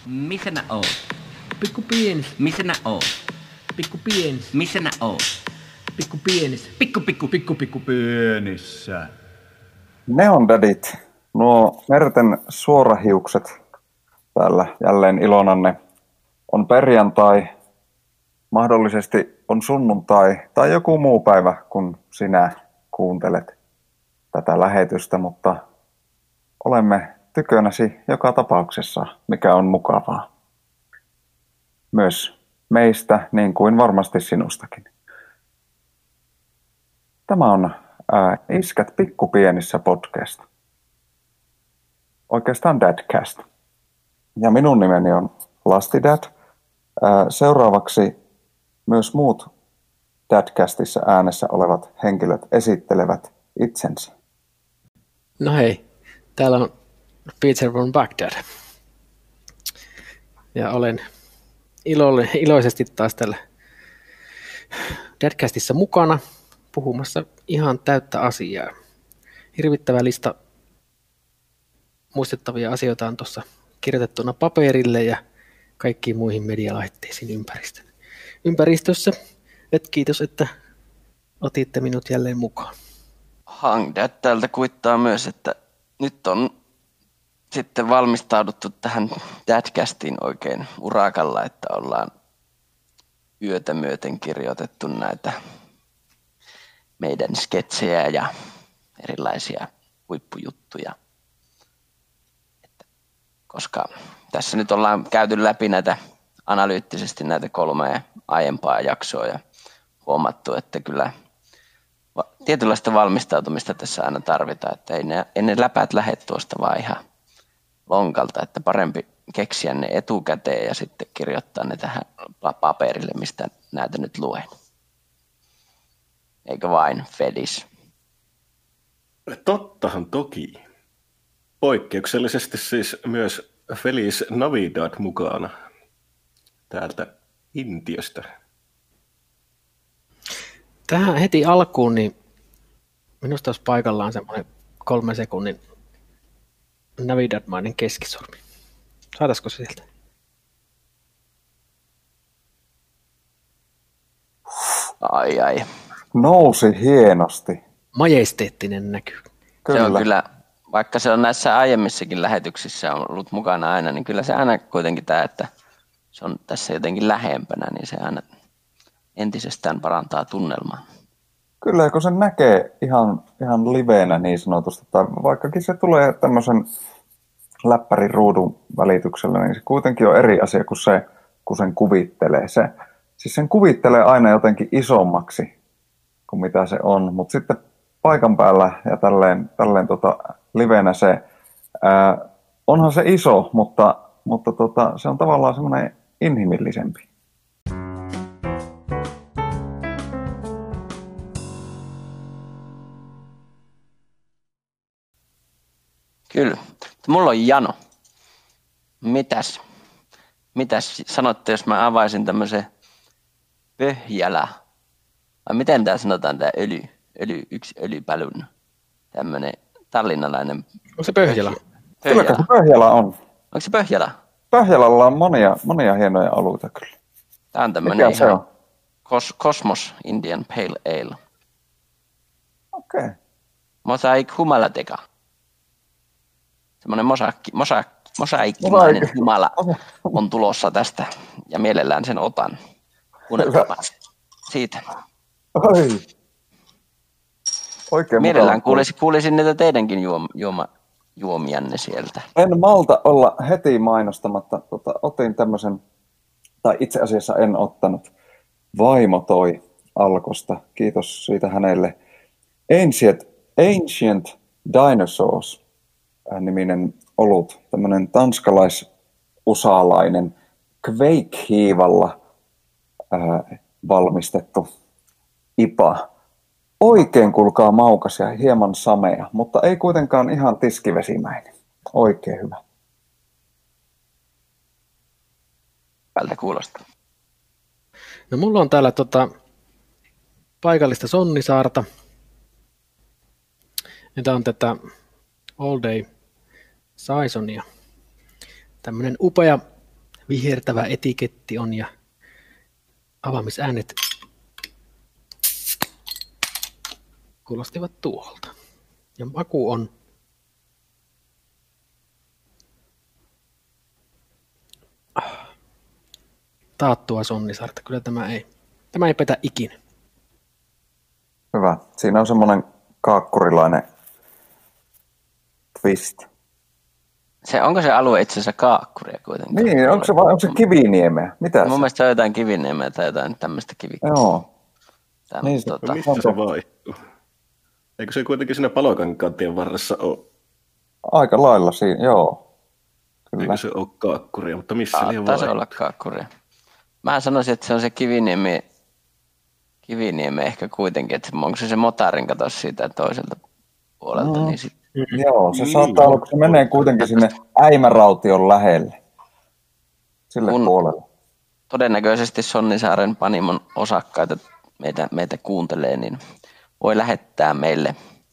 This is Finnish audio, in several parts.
Missä nää oot? Pikku pienis, Missä nää oot? pikku pienis, Missä nää oot? pikku pienis, Pikku pienissä. Neondadit, nuo merten suorahiukset täällä jälleen ilonanne. On perjantai, mahdollisesti on sunnuntai tai joku muu päivä, kun sinä kuuntelet tätä lähetystä, mutta olemme tykönäsi joka tapauksessa, mikä on mukavaa. Myös meistä, niin kuin varmasti sinustakin. Tämä on Iskät pikkupienissä podcast. Oikeastaan Dadcast. Ja minun nimeni on Lastidad. Seuraavaksi myös muut Dadcastissa äänessä olevat henkilöt esittelevät itsensä. No hei, täällä on Peter von Bagdad. Ja olen iloisesti taas täällä Dadcastissa mukana puhumassa ihan täyttä asiaa. Hirvittävä lista muistettavia asioita on tuossa kirjoitettuna paperille ja kaikkiin muihin medialaitteisiin ympäristössä. Kiitos, että otitte minut jälleen mukaan. Hangdad täältä kuittaa myös, että nyt on sitten valmistauduttu tähän Dadcastiin oikein urakalla, että ollaan yötä myöten kirjoitettu näitä meidän sketsejä ja erilaisia huippujuttuja. Koska tässä nyt ollaan käyty läpi analyyttisesti näitä 3 aiempaa jaksoa ja huomattu, että kyllä tietynlaista valmistautumista tässä aina tarvitaan, että ei ne läpät lähde tuosta vaan ihan lonkalta, että parempi keksiä ne etukäteen ja sitten kirjoittaa ne tähän paperille, mistä näitä nyt luen. Eikö vain, Fedis? Tottahan toki. Poikkeuksellisesti siis myös Feliz Navidad mukana täältä Intiasta. Tähän heti alkuun, niin minusta olisi paikallaan semmoinen 3 sekunnin Navidad-mainen keskisormi. Saataisiko se sieltä? Ai. Nousi hienosti. Majesteettinen näky. Kyllä. Se on kyllä, vaikka se on näissä aiemmissakin lähetyksissä on ollut mukana aina, niin kyllä se aina kuitenkin tämä, että se on tässä jotenkin lähempänä, niin se aina entisestään parantaa tunnelmaa. Kyllä, kun sen näkee ihan liveenä niin sanotusti, tai vaikkakin se tulee tämmöisen läppärin ruudun välityksellä, niin se kuitenkin on eri asia kuin se, kun sen kuvittelee. Siis sen kuvittelee aina jotenkin isommaksi kuin mitä se on, mutta sitten paikan päällä ja tälleen liveenä se, onhan se iso, mutta se on tavallaan semmoinen inhimillisempi. Kyllä. Mulla on jano. Mitäs sanotte, jos mä avaisin tämmöisen Pöhjälä? Vai miten tää sanotaan, tää yksi öljypälyn, tämmönen tallinnalainen. Onko se Pöhjälä? Kyllä se Pöhjälä on. Onko se Pöhjälä? Pöhjälällä on monia hienoja oluita kyllä. Tää on tämmönen mikä se ihan on? Cosmos Indian Pale Ale. Okei. Okay. Mosaic Humalateka. Semmoinen mosaikkimainen humala on tulossa tästä ja mielellään sen otan. Kuunnelkaa siitä. Oi. Oikein Mielellään kuulisin niitä teidänkin juomianne sieltä. En malta olla heti mainostamatta. Otin tämmöisen, tai itse asiassa en ottanut. Vaimo toi Alkosta. Kiitos siitä hänelle. Ancient Dinosaurs niminen olut. Tämmöinen tanskalais-usalainen Quake-hiivalla valmistettu IPA. Oikein kuulkaa maukas ja hieman samea, mutta ei kuitenkaan ihan tiskivesimäinen. Oikein hyvä. Tältä kuulostaa. No mulla on täällä paikallista Sonnisaarta. Ja tää on tätä All Day Saisonia. Tämmöinen upea vihertävä etiketti on ja avaamisäänet kuulostivat tuolta. Ja maku on taattua Sonnisaarta. Kyllä tämä ei petä ikinä. Hyvä. Siinä on semmoinen kaakkurilainen twist. Onko se alue itse asiassa kaakkuria kuitenkin? Niin, onko se Kiviniemeä? Mitä Mun mielestä se on jotain Kiviniemeä tai jotain tämmöistä kivikkoa. Joo. Niin, mistä se vaihtuu? Eikö se kuitenkin siinä Palokankaattien varressa ole? Aika lailla siinä, joo. Kyllä. Eikö se ole kaakkuria, mutta missä liian vaihtuu? Se olla kaakkuria. Mä sanoisin, että se on se Kiviniemi ehkä kuitenkin, että onko se motarin katos siitä toiselta puolelta. Niin sit... Joo, se saattaa olla, kun se menee kuitenkin sinne Äimäraution lähelle. Sille puolelle. Todennäköisesti Sonnisaaren Panimon osakkaita meitä kuuntelee, niin voi lähettää meille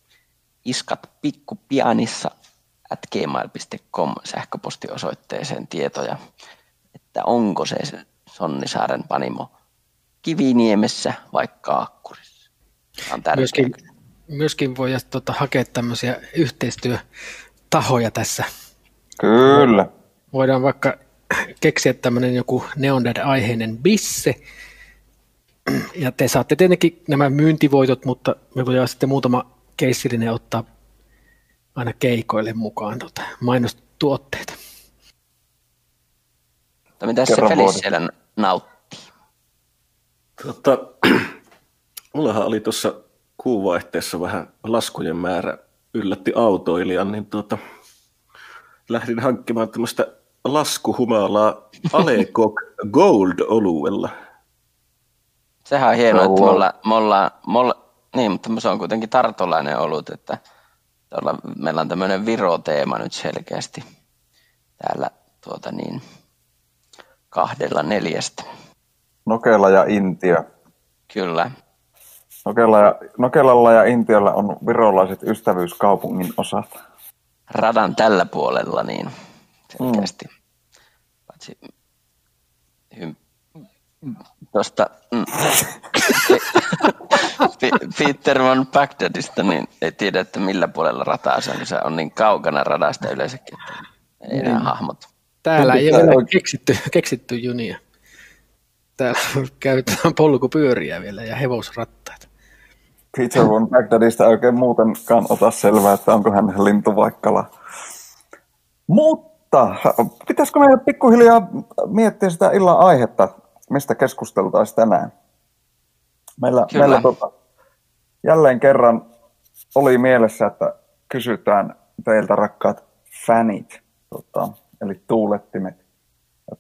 iskatpikkupianissa@gmail.com sähköpostiosoitteeseen tietoja, että onko se Sonnisaaren Panimo Kiviniemessä vai Kaakkurissa. Myöskin voi hakea tämmöisiä yhteistyötahoja tässä. Kyllä. Voidaan vaikka keksiä tämmöinen joku Neondad-aiheinen bisse. Ja te saatte tietenkin nämä myyntivoitot, mutta me voidaan sitten muutama keissillinen ottaa aina keikoille mukaan mainostuotteita. Mitä se Felis siellä nauttii? Mullahan oli tuossa kuuvaihteessa vähän laskujen määrä yllätti autoilijan, niin lähdin hankkimaan tämmöistä laskuhumalaa Alekok Gold-oluella. Sehän on hienoa, että niin, mutta se on kuitenkin tartolainen olut, että meillä on tämmöinen Viro-teema nyt selkeästi täällä 2/4. Nokela ja Intia. Kyllä. Nokelalla ja Intialla on virolaiset ystävyyskaupungin osat. Radan tällä puolella niin selkeästi. Paitsi tuosta Peter von Bagdadista, niin ei tiedä, että millä puolella rataa se on, kun se on niin kaukana radasta yleensäkin, että ei enää hahmota. Täällä ei ole keksitty junia. Täällä käytetään polkupyöriä vielä ja hevosrattaita. Peter von Bagdadista ei oikein muutenkaan ota selvää, että onko hän lintuvaikkala. Mutta pitäisikö meidän pikkuhiljaa miettiä sitä illan aihetta, mistä keskusteltaisiin tänään? Meillä jälleen kerran oli mielessä, että kysytään teiltä rakkaat fanit, eli tuulettimet. Ja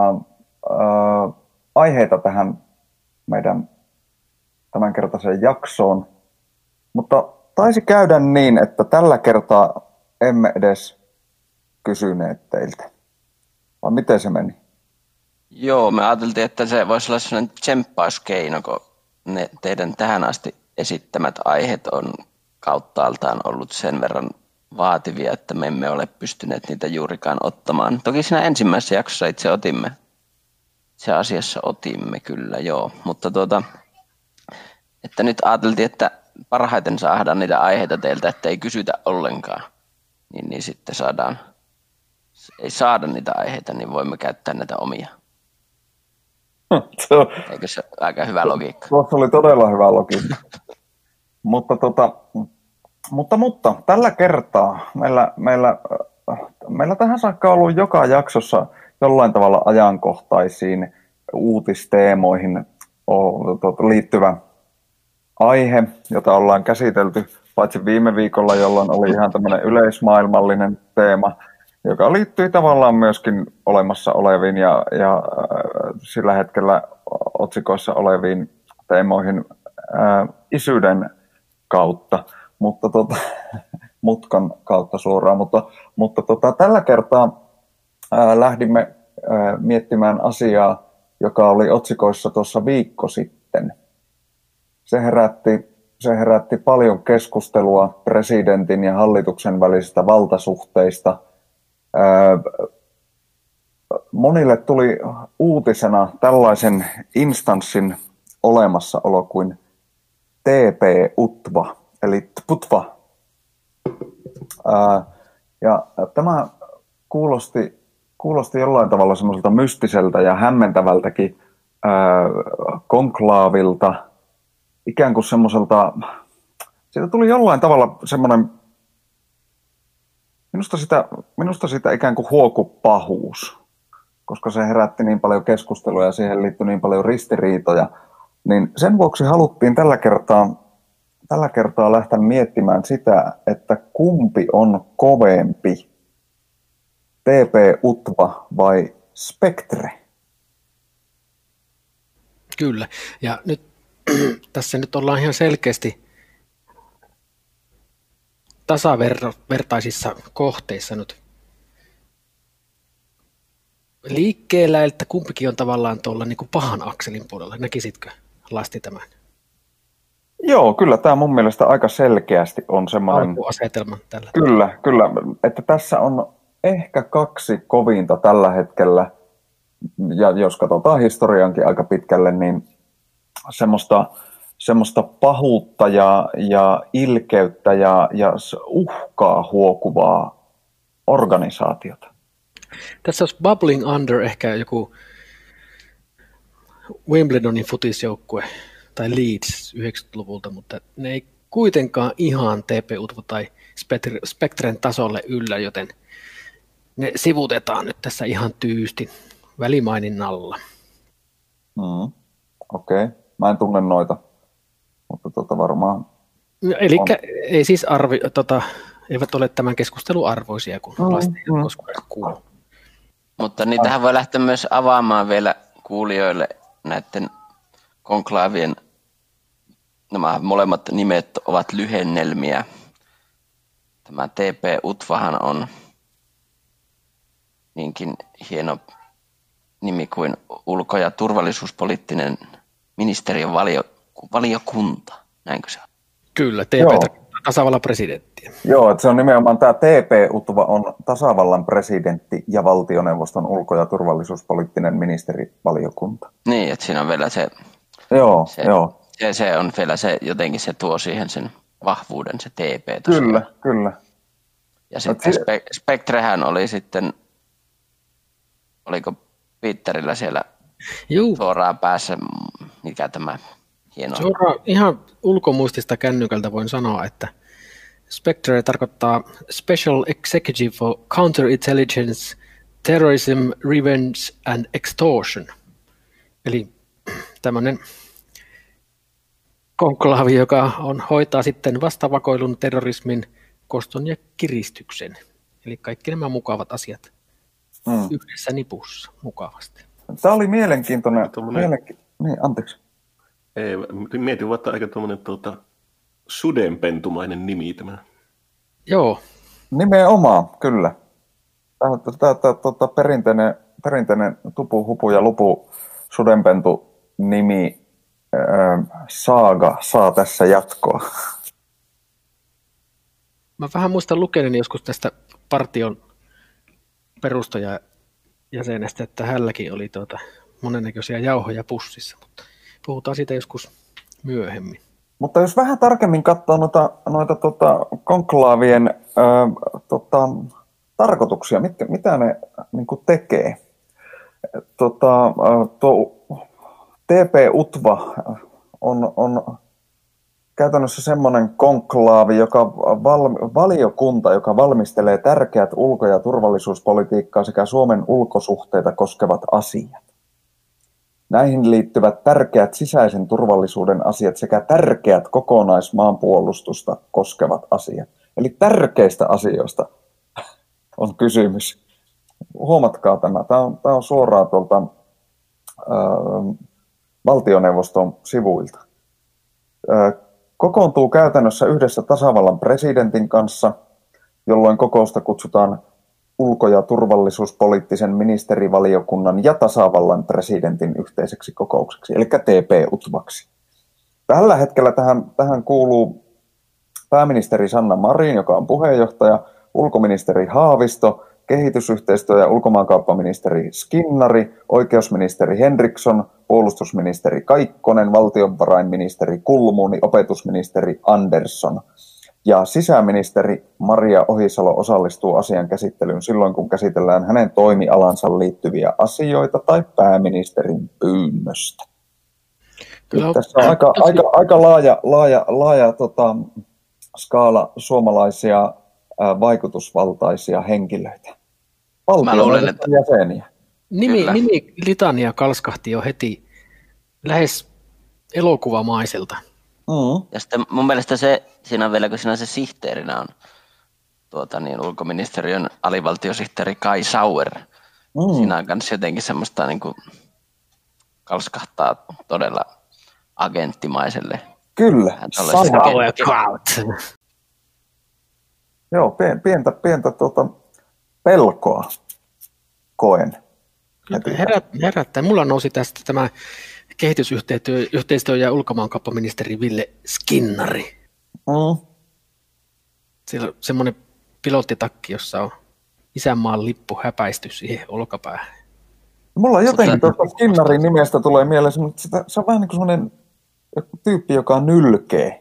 aiheita tähän meidän tämänkertaiseen jaksoon, mutta taisi käydä niin, että tällä kertaa emme edes kysyneet teiltä. Vai miten se meni? Joo, me ajateltiin, että se voisi olla sellainen tsemppauskeino, kun ne teidän tähän asti esittämät aiheet on kauttaaltaan ollut sen verran vaativia, että me emme ole pystyneet niitä juurikaan ottamaan. Toki siinä ensimmäisessä jaksossa itse otimme. Se asiassa otimme kyllä, joo. Mutta että nyt ajateltiin, että parhaiten saadaan niitä aiheita teiltä, että ei kysytä ollenkaan. Niin sitten ei saada niitä aiheita, niin voimme käyttää näitä omia. Eikö se aika hyvä logiikka? Tuossa oli todella hyvä logiikka. mutta tällä kertaa meillä tähän saakka on ollut joka jaksossa jollain tavalla ajankohtaisiin uutisteemoihin liittyvä aihe, jota ollaan käsitelty paitsi viime viikolla, jolloin oli ihan tämmöinen yleismaailmallinen teema, joka liittyy tavallaan myöskin olemassa oleviin ja sillä hetkellä otsikoissa oleviin teemoihin isyyden kautta, mutta mutkan kautta suoraan. Mutta tällä kertaa lähdimme miettimään asiaa, joka oli otsikoissa tuossa viikko sitten. Se herätti paljon keskustelua presidentin ja hallituksen välisistä valtasuhteista. monille tuli uutisena tällaisen instanssin olemassaolo kuin TP-UTVA, eli TPUTVA. Ja tämä kuulosti jollain tavalla semmoiselta mystiseltä ja hämmentävältäkin konklaavilta, ikään kuin semmoiselta, siitä tuli jollain tavalla semmoinen, minusta sitä ikään kuin huokupahuus, koska se herätti niin paljon keskustelua ja siihen liittyi niin paljon ristiriitoja, niin sen vuoksi haluttiin tällä kertaa lähteä miettimään sitä, että kumpi on kovempi, TP-UTVA vai Spectre? Kyllä, ja nyt tässä nyt ollaan ihan selkeästi tasavertaisissa kohteissa nyt liikkeellä, että kumpikin on tavallaan tuolla niin kuin pahan akselin puolella. Näkisitkö, Lasti, tämän? Joo, kyllä tämä mun mielestä aika selkeästi on semmoinen alkuasetelma tällä. Kyllä, että tässä on ehkä kaksi kovinta tällä hetkellä, ja jos katsotaan historiankin aika pitkälle, niin semmoista pahuutta ja ilkeyttä ja uhkaa huokuvaa organisaatiota. Tässä olisi Bubbling Under ehkä joku Wimbledonin futisjoukkue tai Leeds 90-luvulta, mutta ne ei kuitenkaan ihan TP-UTVA tai Spectren tasolle yllä, joten ne sivutetaan nyt tässä ihan tyystin välimaininnalla. Okei. Mä en tunne noita, mutta varmaan. Eli ei siis eivät ole tämän keskustelun arvoisia, kun Lasti ei koskaan kuulu. Mutta niitähän voi lähteä myös avaamaan vielä kuulijoille näiden konklaavien. Nämä molemmat nimet ovat lyhennelmiä. Tämä TP-UTVAhan on niinkin hieno nimi kuin ulko- ja turvallisuuspoliittinen ministeriön valiokunta. Näinkö se on? Kyllä, TP tasavallan presidentti. Joo, että se on nimenomaan tämä TP-UTVA on tasavallan presidentti ja valtioneuvoston ulko- ja turvallisuuspoliittinen ministerivaliokunta. Niin, että siinä on vielä se. Joo. Se on vielä se, jotenkin se tuo siihen sen vahvuuden, se TP. Kyllä. Ja sitten Spectrehän oli sitten, oliko Peterillä siellä suoraan päässä, mikä tämä hieno. Suoraan ihan ulkomuistista kännykältä voin sanoa, että Spectre tarkoittaa Special Executive for Counterintelligence, Terrorism, Revenge and Extortion. Eli tämmöinen konklaavi, joka hoitaa sitten vastavakoilun, terrorismin, koston ja kiristyksen. Eli kaikki nämä mukavat asiat yhdessä nipussa mukavasti. Tämä oli mielenkiintoinen. Niin, anteeksi. Mietin, että aika tuommoinen sudenpentumainen nimi tämä. Joo. Nimenomaan, kyllä. Tämä perinteinen tupu, hupu ja lupu sudenpentu nimi saaga saa tässä jatkoa. Mä vähän muistan lukeneeni joskus tästä partion perustajajäsenestä, että hänelläkin oli monennäköisiä jauhoja pussissa, mutta puhutaan siitä joskus myöhemmin. Mutta jos vähän tarkemmin katsoo noita konklaavien tarkoituksia, mitä ne niin kuin tekee. Tuo TP-UTVA on käytännössä semmoinen konklaavi, valiokunta, joka valmistelee tärkeät ulko- ja turvallisuuspolitiikkaa sekä Suomen ulkosuhteita koskevat asiat. Näihin liittyvät tärkeät sisäisen turvallisuuden asiat sekä tärkeät kokonaismaanpuolustusta koskevat asiat. Eli tärkeistä asioista on kysymys. Huomatkaa tämä. Tämä on suoraan tuolta valtioneuvoston sivuilta. Kokoontuu käytännössä yhdessä tasavallan presidentin kanssa, jolloin kokousta kutsutaan ulko- ja turvallisuuspoliittisen ministerivaliokunnan ja tasavallan presidentin yhteiseksi kokoukseksi, eli TP-UTVAksi. Tällä hetkellä tähän kuuluu pääministeri Sanna Marin, joka on puheenjohtaja, ulkoministeri Haavisto kehitysyhteistyö- ja ulkomaankauppaministeri Skinnari, oikeusministeri Henriksson, puolustusministeri Kaikkonen, valtiovarainministeri Kulmuni, opetusministeri Andersson. Ja sisäministeri Maria Ohisalo osallistuu asian käsittelyyn silloin, kun käsitellään hänen toimialansa liittyviä asioita tai pääministerin pyynnöstä. Kyllä, tässä on aika laaja skaala suomalaisia vaikutusvaltaisia henkilöitä. Valtion jäseniä. Nimi litania kalskahti jo heti lähes elokuvamaiselta. Ja sitten mun mielestä siinä on vielä, kun siinä se sihteerinä on ulkoministeriön alivaltiosihteeri Kai Sauer. Siinä on myös jotenkin semmoista niin kuin kalskahtaa todella agenttimaiselle. Kyllä. Joo, pientä pelkoa koen. Herättää. Mulla nousi tästä tämä kehitysyhteistyö- ja ulkomaankauppaministeri Ville Skinnari. Siellä on semmoinen pilottitakki, jossa on isänmaan lippu häpäisty siihen olkapäähän. Mulla jotenkin tuosta Skinnarin nimestä tulee mieleen, että se on vähän niin kuin semmoinen tyyppi, joka nylkee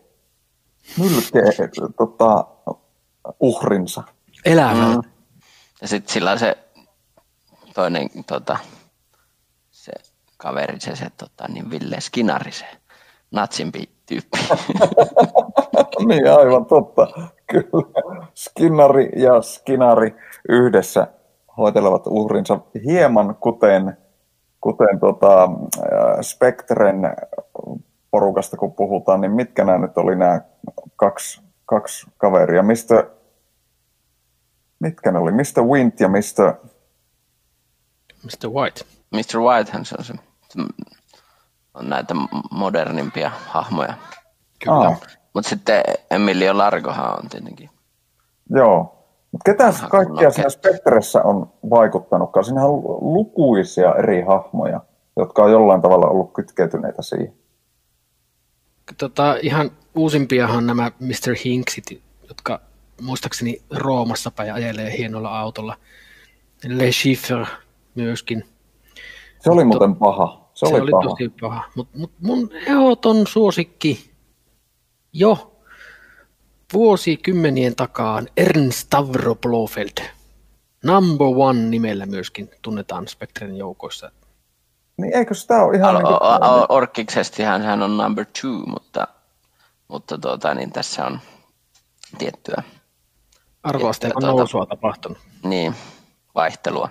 uhrinsa. Elävää. Ja sitten sillä on se toinen se kaveri, niin Ville Skinnari, se natsimpi tyyppi. Niin, aivan totta. Kyllä. Skinnari ja Skinari yhdessä hoitelevat uhrinsa hieman kuten Spectren porukasta, kun puhutaan, niin mitkä nämä nyt oli nämä kaksi kaveria? Mitkä ne oli? Mr. Wint ja Mr. White. Mr. Whitehan se on näitä modernimpia hahmoja. Kyllä. Mutta sitten Emilio Largohan on tietenkin. Joo. Mutta ketä kaikkia siinä Spectressä on vaikuttanutkaan? Siinähän on lukuisia eri hahmoja, jotka on jollain tavalla ollut kytkeytyneitä siihen. Ihan uusimpiahan nämä Mr. Hinksit, jotka muistaakseni Roomassa päin ajelee hienolla autolla. Le Chiffre myöskin. Se oli muuten paha. Se oli tosi paha. Mutta mun ehdoton suosikki jo vuosikymmenien takaan Ernst Stavro Blofeld. Number One nimellä myöskin tunnetaan Spectren joukoissa. Niin eikö sitä ole ihan... Orkiksestihan hän on number 2, mutta niin tässä on tiettyä arvoasteikon nousua tapahtunut. Niin, vaihtelua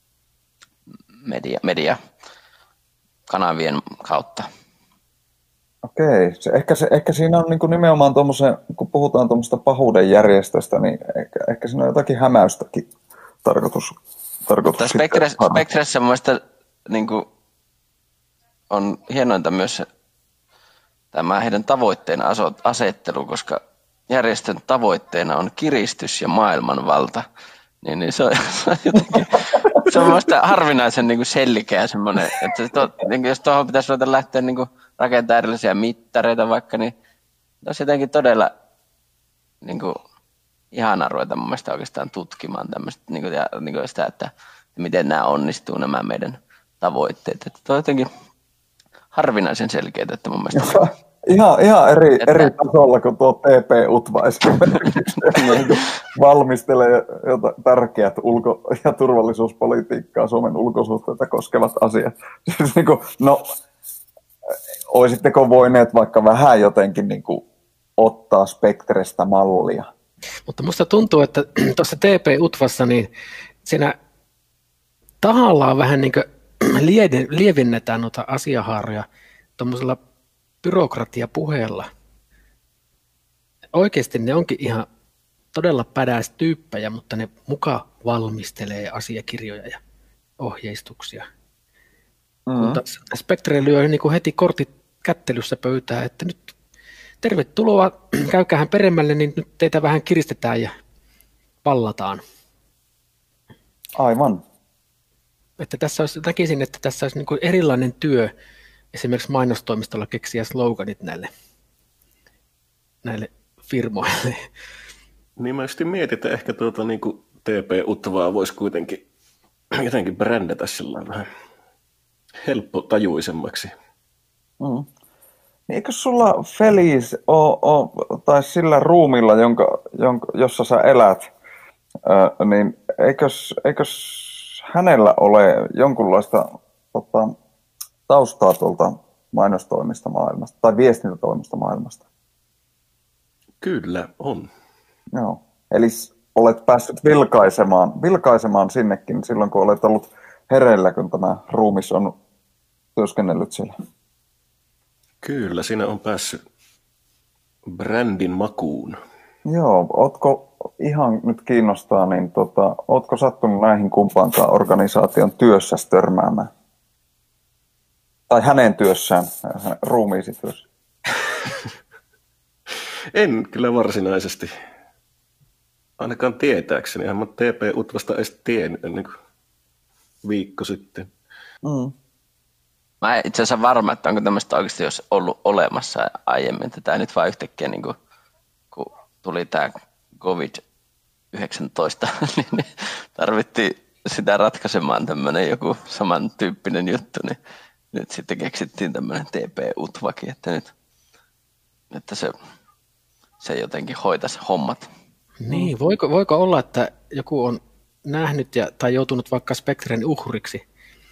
mediakanavien kautta. Okei, ehkä siinä on niin kuin nimenomaan tuommoisen, kun puhutaan tuommoista pahuuden järjestöstä, niin ehkä siinä on jotakin hämäystäkin tarkoitus. Spectressä mun mielestä niin kuin on hienointa myös tämä heidän tavoitteen asettelu, koska järjestön tavoitteena on kiristys ja maailmanvalta. Niin se on jotenkin, se on mielestäni harvinaisen niin kuin selkeä semmoinen, että niin jos tuohon pitäisi ruveta lähteä niin kuin rakentamaan erilaisia mittareita vaikka, niin olisi jotenkin todella niin kuin ihana ruveta mun mielestä oikeastaan tutkimaan tämmöistä, niin kuin sitä, että miten nämä onnistuu nämä meidän tavoitteet. Että tuo on jotenkin harvinaisen selkeää, että mun mielestä... Ihan eri tasolla kuin tuo TP-UTVA esimerkiksi valmistelee tärkeät ulko- ja turvallisuuspolitiikkaa, Suomen ulkosuhteita koskevat asiat. Siis niin kuin, olisitteko voineet vaikka vähän jotenkin niin kuin ottaa Spectrestä mallia? Mutta musta tuntuu, että tuossa TP-UTVassa niin siinä tahallaan vähän niin kuin lievennetään noita asiahaaroja tuommoisella byrokratiapuheella. Oikeasti ne onkin ihan todella pädäs tyyppejä, mutta ne muka valmistelee asiakirjoja ja ohjeistuksia. Mutta Spectre lyö niin kuin heti kortit kättelyssä pöytään, että nyt tervetuloa, käykäähän peremmälle, niin nyt teitä vähän kiristetään ja pallataan. Aivan. Että näkisin, että tässä olisi niin kuin erilainen työ esimerkiksi mainostoimistolla keksiä sloganit näille firmoille. Niin mä just mietin, että ehkä TP-Utvaa voisi kuitenkin jotenkin brändätä sillä vähän helppotajuisemmaksi. Eikö sulla Feliz tai sillä ruumilla, jossa sä elät, niin eikös hänellä ole jonkunlaista taustaa tuolta mainostoimista maailmasta tai viestintätoimista maailmasta? Kyllä on. Joo. Eli olet päässyt vilkaisemaan sinnekin silloin, kun olet ollut hereillä, kun tämä ruumis on työskennellyt siellä. Kyllä, siinä on päässyt brändin makuun. Joo, ootko ihan nyt kiinnostaa, niin ootko sattunut näihin kumpaankaan organisaation työssä törmäämään? Tai hänen työssään, ruumiisi työssä? En kyllä varsinaisesti. Ainakaan tietääkseni. Ihan mä TP-Utvasta edes tiennyt ennen kuin viikko sitten. Mä en itse asiassa varma, että onko tämmöistä oikeasti jos ollut olemassa aiemmin. Tämä nyt vaan yhtäkkiä, niin kun tuli tämä COVID-19, niin tarvittiin sitä ratkaisemaan tämmöinen joku samantyyppinen juttu. Niin nyt sitten keksittiin tämmöinen TP-Utvakin, että se jotenkin hoitaisi hommat. Niin, voiko olla, että joku on nähnyt tai joutunut vaikka Spectren uhriksi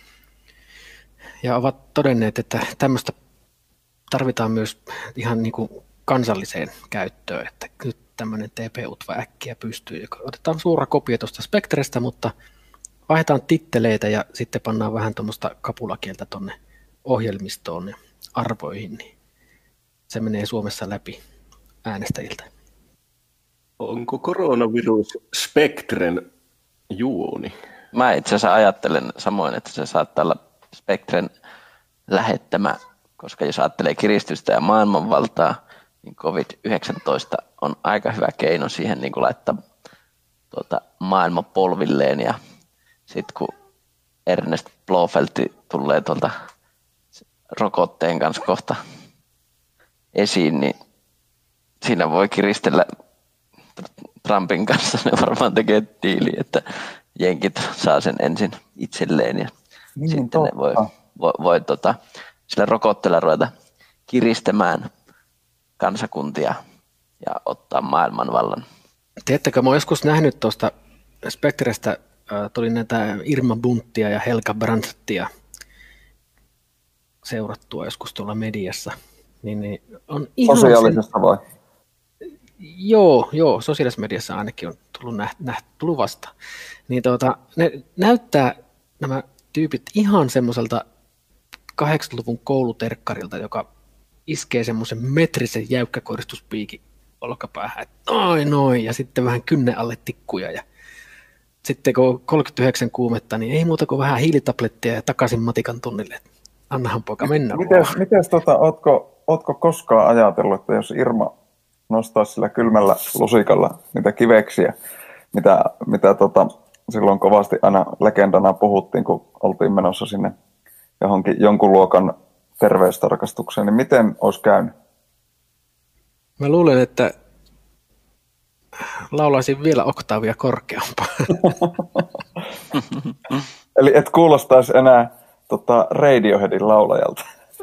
ja ovat todenneet, että tämmöistä tarvitaan myös ihan niin kuin kansalliseen käyttöön, että nyt tämmöinen TP-Utva äkkiä pystyy. Otetaan suora kopio tuosta Spectrestä, mutta vaihdetaan titteleitä ja sitten pannaan vähän tuommoista kapulakieltä tuonne ohjelmistoon ja arvoihin, niin se menee Suomessa läpi äänestäjiltä. Onko koronavirus Spectren juoni? Mä itse asiassa ajattelen samoin, että se saattaa olla Spectren lähettämä, koska jos ajattelee kiristystä ja maailmanvaltaa, niin COVID-19 on aika hyvä keino siihen niin kuin laittaa maailma polvilleen. Ja sitten kun Ernest Blofeld tulee tuolta rokotteen kanssa kohta esiin, niin siinä voi kiristellä Trumpin kanssa. Ne varmaan tekee diili, että jenkit saa sen ensin itselleen ja sitten ne voi sillä rokotteella ruveta kiristämään kansakuntia ja ottaa maailmanvallan. Tiedättekö, mä oon joskus nähnyt tuosta Spectrestä, tuli näitä Irma Bunttia ja Helga Brandtia seurattua joskus tuolla mediassa. Niin on ihan sosiaalisessa vai? Joo, sosiaalisessa mediassa ainakin on tullut vasta. Niin ne näyttää nämä tyypit ihan semmoiselta 80-luvun kouluterkkarilta, joka iskee semmoisen metrisen jäykkäkoristuspiikin olkapäähän, että noin, ja sitten vähän kynnen alle tikkuja, ja sitten kun on 39 kuumetta, niin ei muuta kuin vähän hiilitablettia ja takaisin matikan tunnille, että annahan poika mennä. Mites ootko koskaan ajatellut, että jos Irma nostaa sillä kylmällä lusikalla niitä kiveksiä, mitä silloin kovasti aina legendana puhuttiin, kun oltiin menossa sinne johonkin jonkun luokan terveystarkastukseen, niin miten olisi käynyt? Mä luulen, että laulaisin vielä oktaavia korkeampaa. Eli et kuulostaisi enää Radioheadin laulajalta.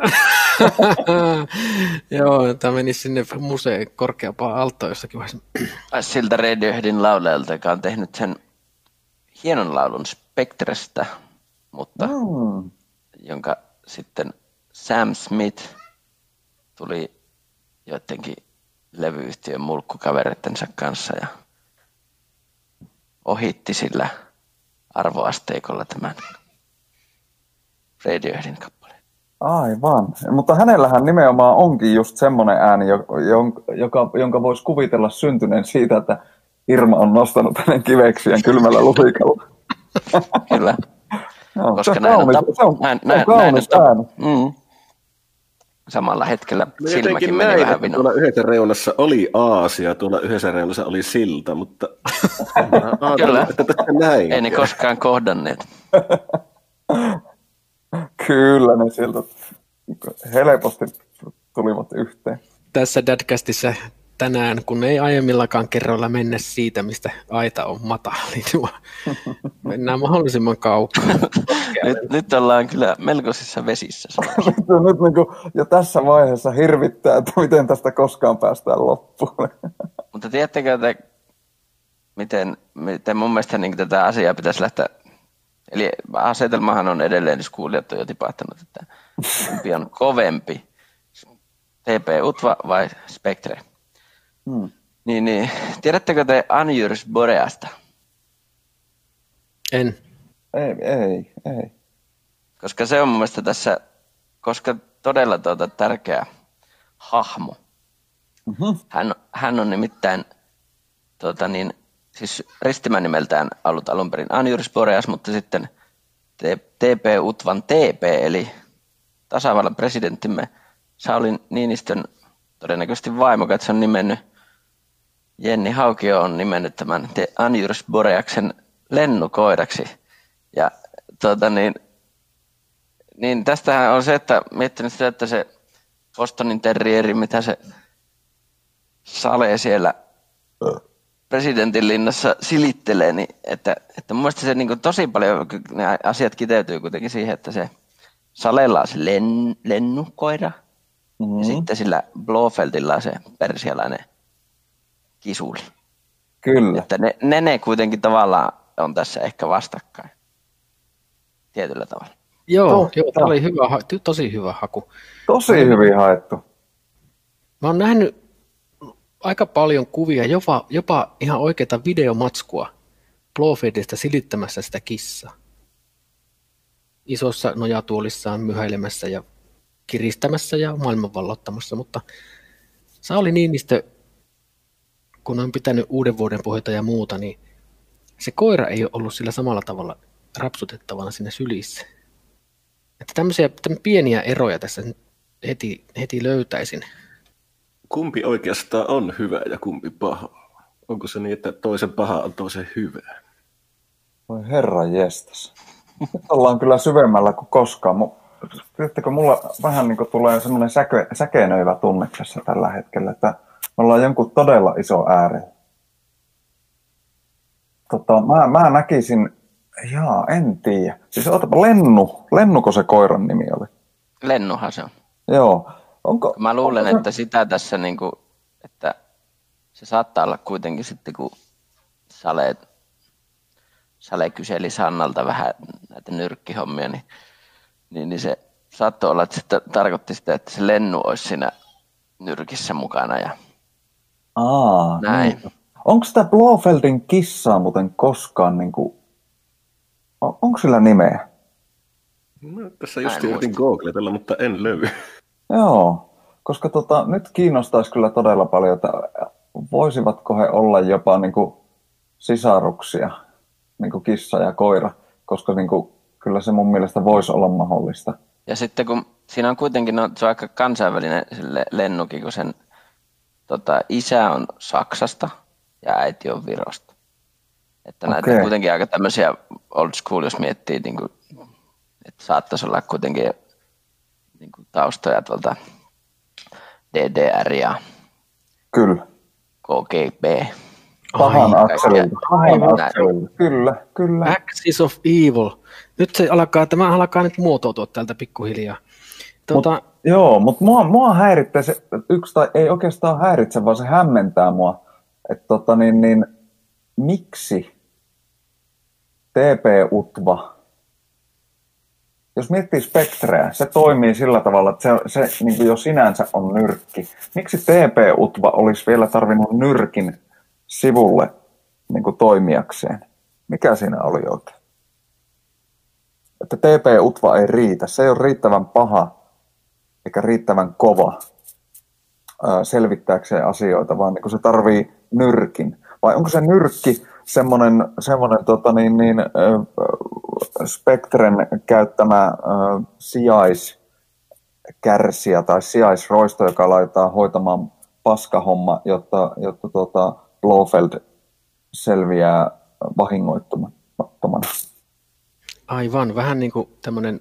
Joo, tämä menisi sinne museen korkeampaan altoon jossakin vaiheessa. Siltä Radioheadin laulajalta, joka on tehnyt sen hienon laulun Spectrestä, mutta jonka sitten Sam Smith tuli joidenkin levyyhtiön mulkkukaverittensa kanssa ja ohitti sillä arvoasteikolla tämän Radioheadin kappaleen. Aivan, mutta hänellähän nimenomaan onkin just semmoinen ääni, jonka voisi kuvitella syntyneen siitä, että Irma on nostanut hänen kiveksiään kylmällä lusikalla. Kyllä. No, koska näin on kaunis ääni. Samalla hetkellä silmäkin meni vähän vinoon. Tuolla yhdessä reunassa oli Aasia, tuolla yhdessä reunassa oli silta, mutta kyllä, ei ne koskaan kohdanneet. Kyllä ne sieltä helposti tulivat yhteen. Tässä Dadcastissa tänään, kun ei aiemmillakaan kerroilla mennä siitä, mistä aita on matalin. Mennään mahdollisimman kaukaa. Nyt ollaan kyllä melkoisissa vesissä. Nyt niin kuin jo tässä vaiheessa hirvittää, että miten tästä koskaan päästään loppuun. Mutta tiedättekö, että miten mun mielestä niin tätä asiaa pitäisi lähteä. Eli asetelmahan on edelleen, jos kuulijat on jo tipahtanut, että kumpi on kovempi, TP-UTVA vai Spectre. Niin, tiedättekö te Anjyrs Boreasta? En. Ei. Koska se on mun mielestä tässä, koska todella tärkeä hahmo. Hän on nimittäin siis ristimän nimeltään ollut alun perin Anjyrs Boreas, mutta sitten TP-UTVAn TP, eli tasavallan presidenttimme Sauli Niinistön todennäköisesti vaimo, että se on nimennyt, Jenni Haukio on nimennyt tämän Anjyrs Boreaksen lennukoiraksi. Ja niin tästähän on se, että miettinyt sitä, että se Bostonin terrieri, mitä se salee siellä presidentin linnassa silittelee, niin että mun mielestä se niin tosi paljon, ne asiat kiteytyy kuitenkin siihen, että se salella on se lennukoira, ja sitten sillä Blofeldilla on se persialainen kisuli. Kyllä. Että ne kuitenkin tavallaan on tässä ehkä vastakkain. Tietyllä tavalla. Joo, tämä oli tosi hyvä haku. Tosi hyvin haettu. Mä oon nähnyt aika paljon kuvia, jopa ihan oikeata videomatskua Blofeldista silittämässä sitä kissaa. Isossa nojatuolissaan myhäilemässä ja kiristämässä ja maailman vallottamassa, mutta Sauli Niinistö, kun on pitänyt uuden vuoden puheita ja muuta, niin se koira ei ole ollut sillä samalla tavalla rapsutettavana siinä sylissä. Että tämmöisiä pieniä eroja tässä heti löytäisin. Kumpi oikeastaan on hyvä ja kumpi paha? Onko se niin, että toisen paha on toisen hyvä? Voi herra jestas. Nyt ollaan kyllä syvemmällä kuin koskaan. Tiedättekö, mulla vähän niin kuin tulee semmoinen säkeenöivä tunne tässä tällä hetkellä, että me ollaan jonkun todella iso äärellä. Mä näkisin, en tiedä. Siis otapa Lennuko se koiran nimi oli? Lennuhan se on. Joo. Mä luulen, että sitä tässä, että se saattaa olla kuitenkin sitten, kun Sale kyseli Sannalta vähän näitä nyrkkihommia, niin se saattoi olla, että se tarkoitti sitä, että se Lennu olisi siinä nyrkissä mukana. Ja näin. Niin. Onko sitä Blofeldin kissaa muuten koskaan, onko sillä nimeä? No, tässä just yritin googletella, mutta en löydy. Joo, koska nyt kiinnostaisi kyllä todella paljon, että voisivatko he olla jopa sisaruksia, kissa ja koira, koska kyllä se mun mielestä voisi olla mahdollista. Ja sitten kun siinä on kuitenkin, se on aika kansainvälinen lennukin, kun sen isä on Saksasta ja äiti on Virosta. Että näitä on kuitenkin aika tämmöisiä old school, jos miettii, että saattaisi olla kuitenkin taustoja tuolta DDR ja kyllä. KGB. Pahan akselilta. Kyllä. Axis of Evil. Nyt tämä alkaa nyt muotoutua täältä pikkuhiljaa. Mutta mua häiritsee se yksi, tai ei oikeastaan häiritse, vaan se hämmentää mua. Että miksi TP-UTVA, jos miettii Spectreä, se toimii sillä tavalla, että se jo sinänsä on nyrkki. Miksi TP-UTVA olisi vielä tarvinnut nyrkin sivulle toimijakseen? Mikä siinä oli oikein? Että TP-UTVA ei riitä. Se ei ole riittävän paha eikä riittävän kova selvittääkseen asioita, vaan se tarvii nyrkin. Vai onko se nyrkki semmoinen Spectren käyttämä sijaiskärsijä tai sijaisroisto, joka laitetaan hoitamaan paskahomma, jotta Blofeld selviää vahingoittumattomana. Aivan, vähän niin kuin tämmöinen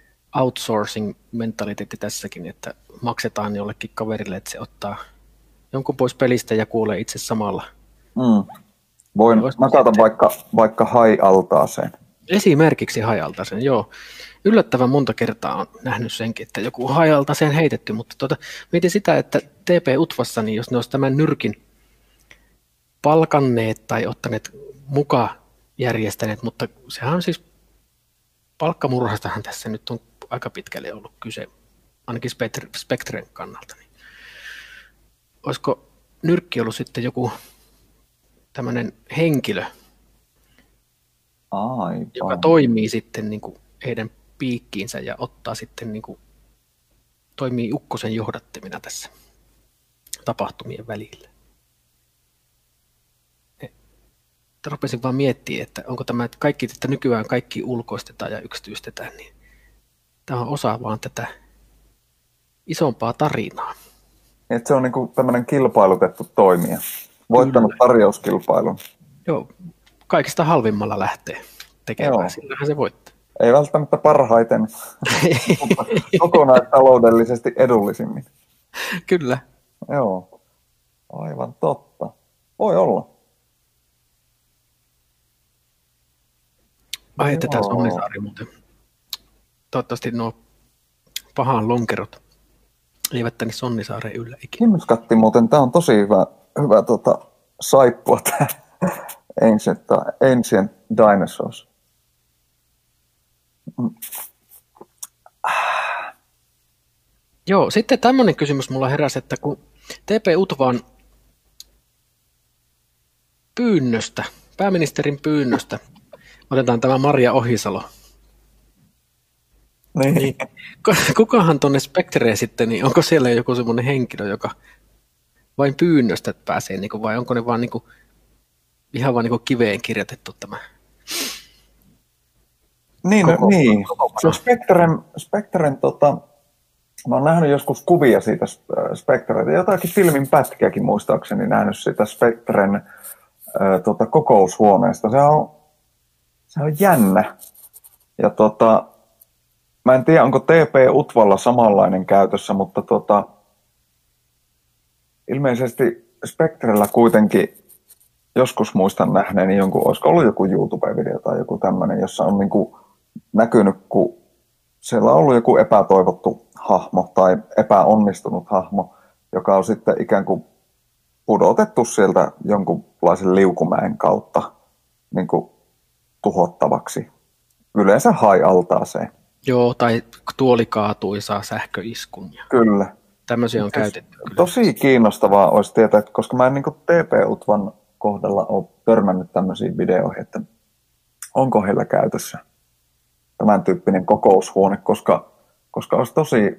outsourcing-mentaliteetti tässäkin, että maksetaan jollekin kaverille, että se ottaa jonkun pois pelistä ja kuolee itse samalla. Voin nakata vaikka hai-altaaseen. Esimerkiksi hai-altaaseen, joo. Yllättävän monta kertaa on nähnyt senkin, että joku hai-altaaseen heitetty, mutta mietin sitä, että TP-UTVassa, niin jos ne olisi tämän nyrkin palkanneet tai ottaneet mukaan järjestäneet, mutta sehän on siis palkkamurhastahan tässä nyt on aika pitkälle ollut kyse, ainakin Spectren kannalta. Niin olisiko nyrkki ollut sitten joku tämmöinen henkilö, joka toimii sitten niin kuin heidän piikkiinsä ja ottaa sitten niin kuin, toimii ukkosen johdattimina tässä tapahtumien välillä. Rupesin vaan miettimään, että onko tämä kaikki, että nykyään kaikki ulkoistetaan ja yksityistetään, niin tämä on osa vaan tätä isompaa tarinaa. Että se on niin kuin tämmöinen kilpailutettu toimija, voittanut tarjouskilpailun. Joo, kaikista halvimmalla lähtee tekemään, sillähän se voittaa. Ei välttämättä parhaiten, mutta kokonaistaloudellisesti edullisimmin. Kyllä. Joo, aivan totta. Voi olla. Ai, että tämä Sonnisaari muuten. Toivottavasti nuo pahan lonkerot eivät tänne Sonnisaareen yllä ikinä. Himskatti muuten, tämä on tosi hyvä saippua tämä Ancient Dinosaurs. Joo, sitten tämmöinen kysymys mulla heräsi, että kun TP-UTVAn pyynnöstä, pääministerin pyynnöstä, otetaan tämä Maria Ohisalo. Niin. Kukahan tuonne Spectreen sitten, niin onko siellä joku semmoinen henkilö, joka vain pyynnöstä pääsee, vai onko ne vaan ihan vaan kiveen kirjoitettu tämä? Niin. No, Spectren mä oon nähnyt joskus kuvia siitä Spectreita, jotakin filmin pätkiäkin muistaakseni nähnyt siitä Spectren kokoushuoneesta. Se on jännä. Ja mä en tiedä, onko TP-UTValla samanlainen käytössä, mutta ilmeisesti Spectrellä kuitenkin joskus muistan nähneeni jonkun, olisiko ollut joku YouTube-video tai joku tämmöinen, jossa on niinku näkynyt, kun siellä on ollut joku epätoivottu hahmo tai epäonnistunut hahmo, joka on sitten ikään kuin pudotettu sieltä jonkunlaisen liukumäen kautta niin kuin tuhottavaksi. Yleensä hai-altaaseen. Joo, tai tuoli kaatuu ja saa sähköiskun. Kyllä. Tämmöisiä on käytetty. Tosi kiinnostavaa olisi tietää, että koska mä en niin kuin TP-UTVAn kohdalla ole törmännyt tämmöisiin videoihin, että onko heillä käytössä tämän tyyppinen kokoushuone, koska olisi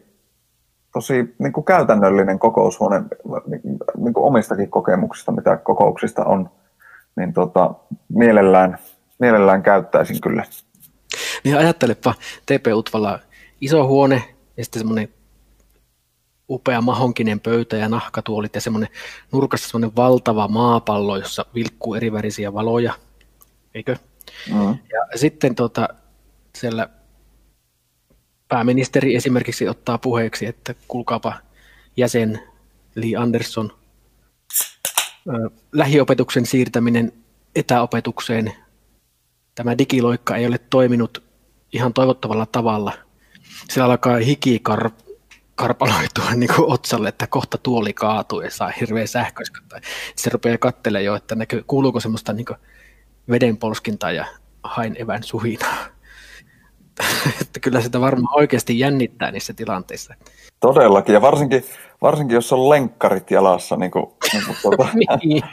tosi niin kuin käytännöllinen kokoushuone niin kuin omistakin kokemuksista, mitä kokouksista on, niin mielellään käyttäisin kyllä. Niin ajattelepa, TP-UTValla iso huone ja sitten semmoinen upea mahonkinen pöytä ja nahkatuolit ja semmoinen nurkassa semmoinen valtava maapallo, jossa vilkkuu erivärisiä valoja, eikö? Mm. Ja sitten siellä pääministeri esimerkiksi ottaa puheeksi, että kuulkaapa jäsen Li Andersson, lähiopetuksen siirtäminen etäopetukseen, tämä digiloikka ei ole toiminut ihan toivottavalla tavalla. Siellä alkaa hiki karpaloitua niin kuin otsalle, että kohta tuoli kaatuu ja saa hirveä sähköiskattaa. Se rupeaa katselemaan jo, että kuuluuko semmoista niin kuin vedenpolskintaa ja hain evän suhinaa. Että kyllä sitä varmaan oikeasti jännittää niissä tilanteissa. Todellakin, ja varsinkin jos on lenkkarit jalassa. Niin.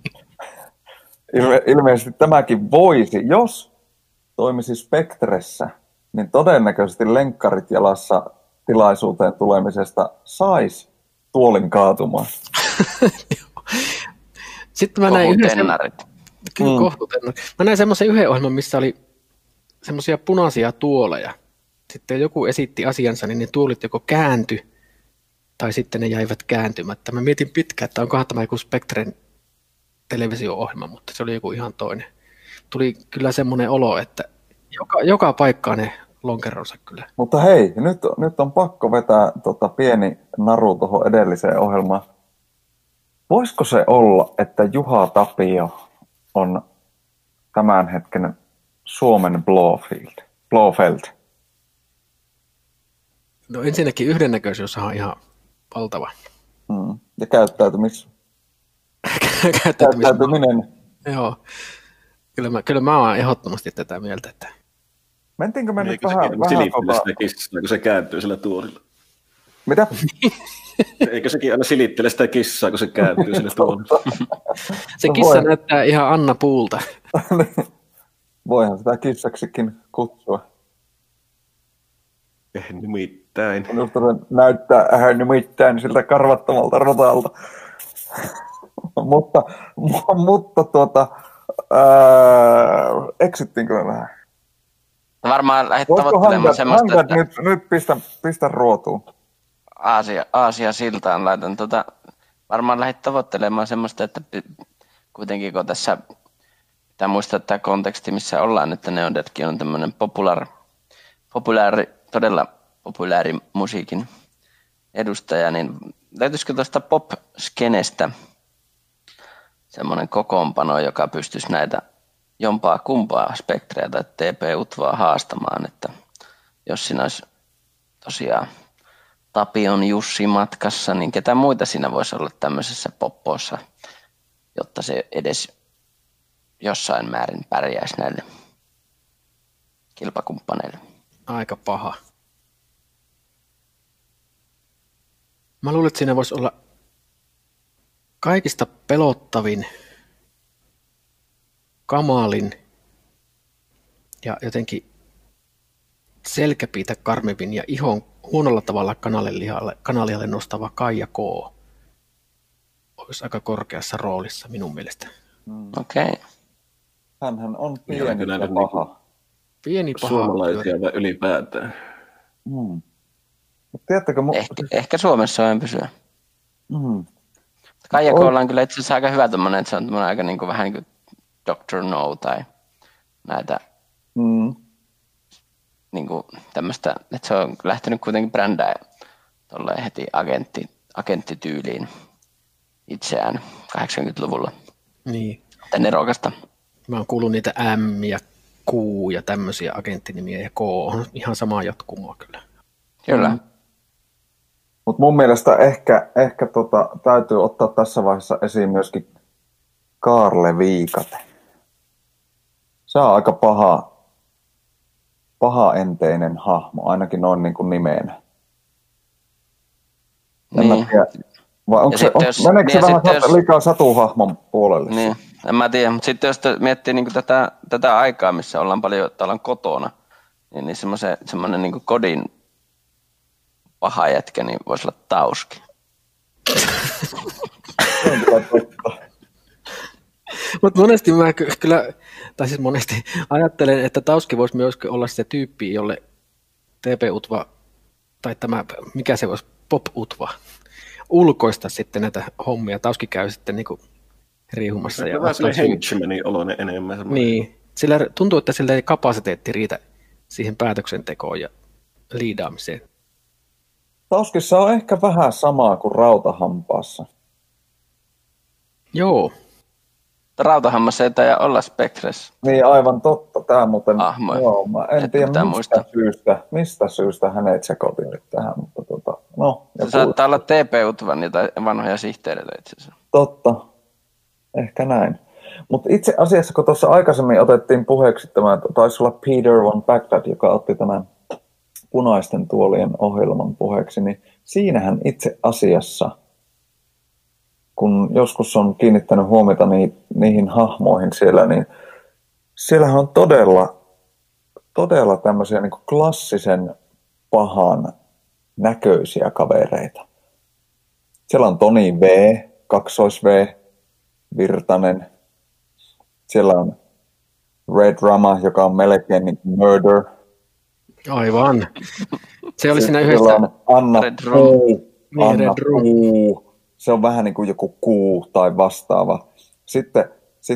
Ilmeisesti tämäkin voisi, jos toimisi Spectressä, niin todennäköisesti lenkkarit jalassa tilaisuuteen tulemisesta saisi tuolin kaatumaan. Sitten mä näin Mä näin semmoisen yhden ohjelman, missä oli semmoisia punaisia tuoleja. Sitten joku esitti asiansa, niin ne tuolit joko kääntyi tai sitten ne jäivät kääntymättä. Mä mietin pitkään, että onkohan tämä joku Spectren televisio-ohjelma, mutta se oli joku ihan toinen. Tuli kyllä semmoinen olo, että joka paikkaan ne lonkeronsa kyllä. Mutta hei, nyt on pakko vetää pieni naru tuohon edelliseen ohjelmaan. Voisiko se olla, että Juha Tapio on tämän hetken Suomen Blofeld? No ensinnäkin yhdennäköisyys on ihan valtava. Ja käyttäytyminen. Joo. Kyllä mä oon ehdottomasti tätä mieltä. Että... Mentiinkö me nyt vähän sitä kissaa, kun se kääntyy sillä tuolilla? Mitä? Eikö sekin aina silittele sitä kissaa, kun se kääntyy sillä tuolilla? Se kissa näyttää ihan Anna Puulta. Voihan sitä kissaksikin kutsua. Nimittäin. Minusta se näyttää nimittäin siltä karvattomalta rotalta. mutta eksittiinkö me vähän? Varmaan lähdit tavoittelemaan semmoista, että... Nyt pistä ruotuun. Aasia siltaan laitan. Varmaan lähdit tavoittelemaan semmoista, että kuitenkin kun tässä pitää muistaa tämä konteksti, missä ollaan, että Neondeadkin on tämmöinen todella populaari musiikin edustaja, niin löytyisikö tuosta pop-skenestä semmoinen kokoonpano, joka pystyisi näitä jompaa kumpaa Spektreä tai TP-Utvaa haastamaan, että jos siinä olisi tosiaan Tapion Jussi matkassa, niin ketä muita siinä voisi olla tämmöisessä poppoossa, jotta se edes jossain määrin pärjäisi näille kilpakumppaneille. Aika paha. Mä luulen, että siinä voisi olla kaikista pelottavin, kamalin ja jotenkin selkäpiitä karmivin ja ihon huonolla tavalla kanalialle nostava Kaija K. Olisi aika korkeassa roolissa minun mielestä. Okei. Hänhän on pieni ja paha. Pieni paha. Suomalaisia vai ylipäätään. Tiedättekö, ehkä Suomessa on pysyä. Kaija Koolla on kyllä itse asiassa aika hyvä tommonen, että se on aika niin kuin, vähän niin kuin Dr. No tai näitä niin kuin tämmöistä, että se on lähtenyt kuitenkin brändää tolleen heti agenttityyliin itseään 80-luvulla. Niin. Tai nerokasta. Mä oon kuullut niitä M ja Q ja tämmöisiä agenttinimiä ja K on ihan samaa jatkumoa kyllä. Kyllä. Mutta mun mielestä ehkä täytyy ottaa tässä vaiheessa esiin myöskin Kaarle Viikate. Se on aika pahaenteinen hahmo, ainakin noin niin kuin nimeenä. Niin. Vai meneekö se vähän liikaa satuhahmon puolelle? Niin, en mä tiedä, mutta sitten jos miettii niin kuin tätä aikaa, missä ollaan paljon, että ollaan kotona, niin semmoinen niin kuin kodin paha jätkä, niin voisi olla Tauski. Mutta monesti mä kyllä, tai siis monesti ajattelen, että Tauski voisi myös olla se tyyppi, jolle TP-Utva, tai tämä, mikä se voisi, Pop-Utva, ulkoista sitten näitä hommia. Tauski käy sitten niinku riihumassa. Se on vähän sellainen henchmanin oloinen enemmän. Niin, sillä tuntuu, että sillä ei kapasiteetti riitä siihen päätöksentekoon ja liidaamiseen. Tauskissa on ehkä vähän samaa kuin Rautahampaassa. Joo. Rautahammassa ei taida olla Spectres. Niin, aivan totta. Tämä muuten, joo, mä en tiedä mistä syystä hänet sekoitin nyt tähän, mutta no. Se saattaa olla TP-Utvan niitä vanhoja sihteereitä itse asiassa. Totta, ehkä näin. Mutta itse asiassa, kun tuossa aikaisemmin otettiin puheeksi tämä, taisi olla Peter von Bagdad, joka otti tämän Punaisten tuolien ohjelman puheeksi, niin siinähän itse asiassa, kun joskus on kiinnittänyt huomiota niihin hahmoihin siellä, niin siellähän on todella tämmöisiä niin kuin klassisen pahan näköisiä kavereita. Siellä on Toni V, kaksois-V, Virtanen. Siellä on Red Rama, joka on melkein niin kuin Murder. Aivan. Se oli siinä yhdessä. Anna Puu. Se on vähän niin kuin joku kuu tai vastaava. Sitten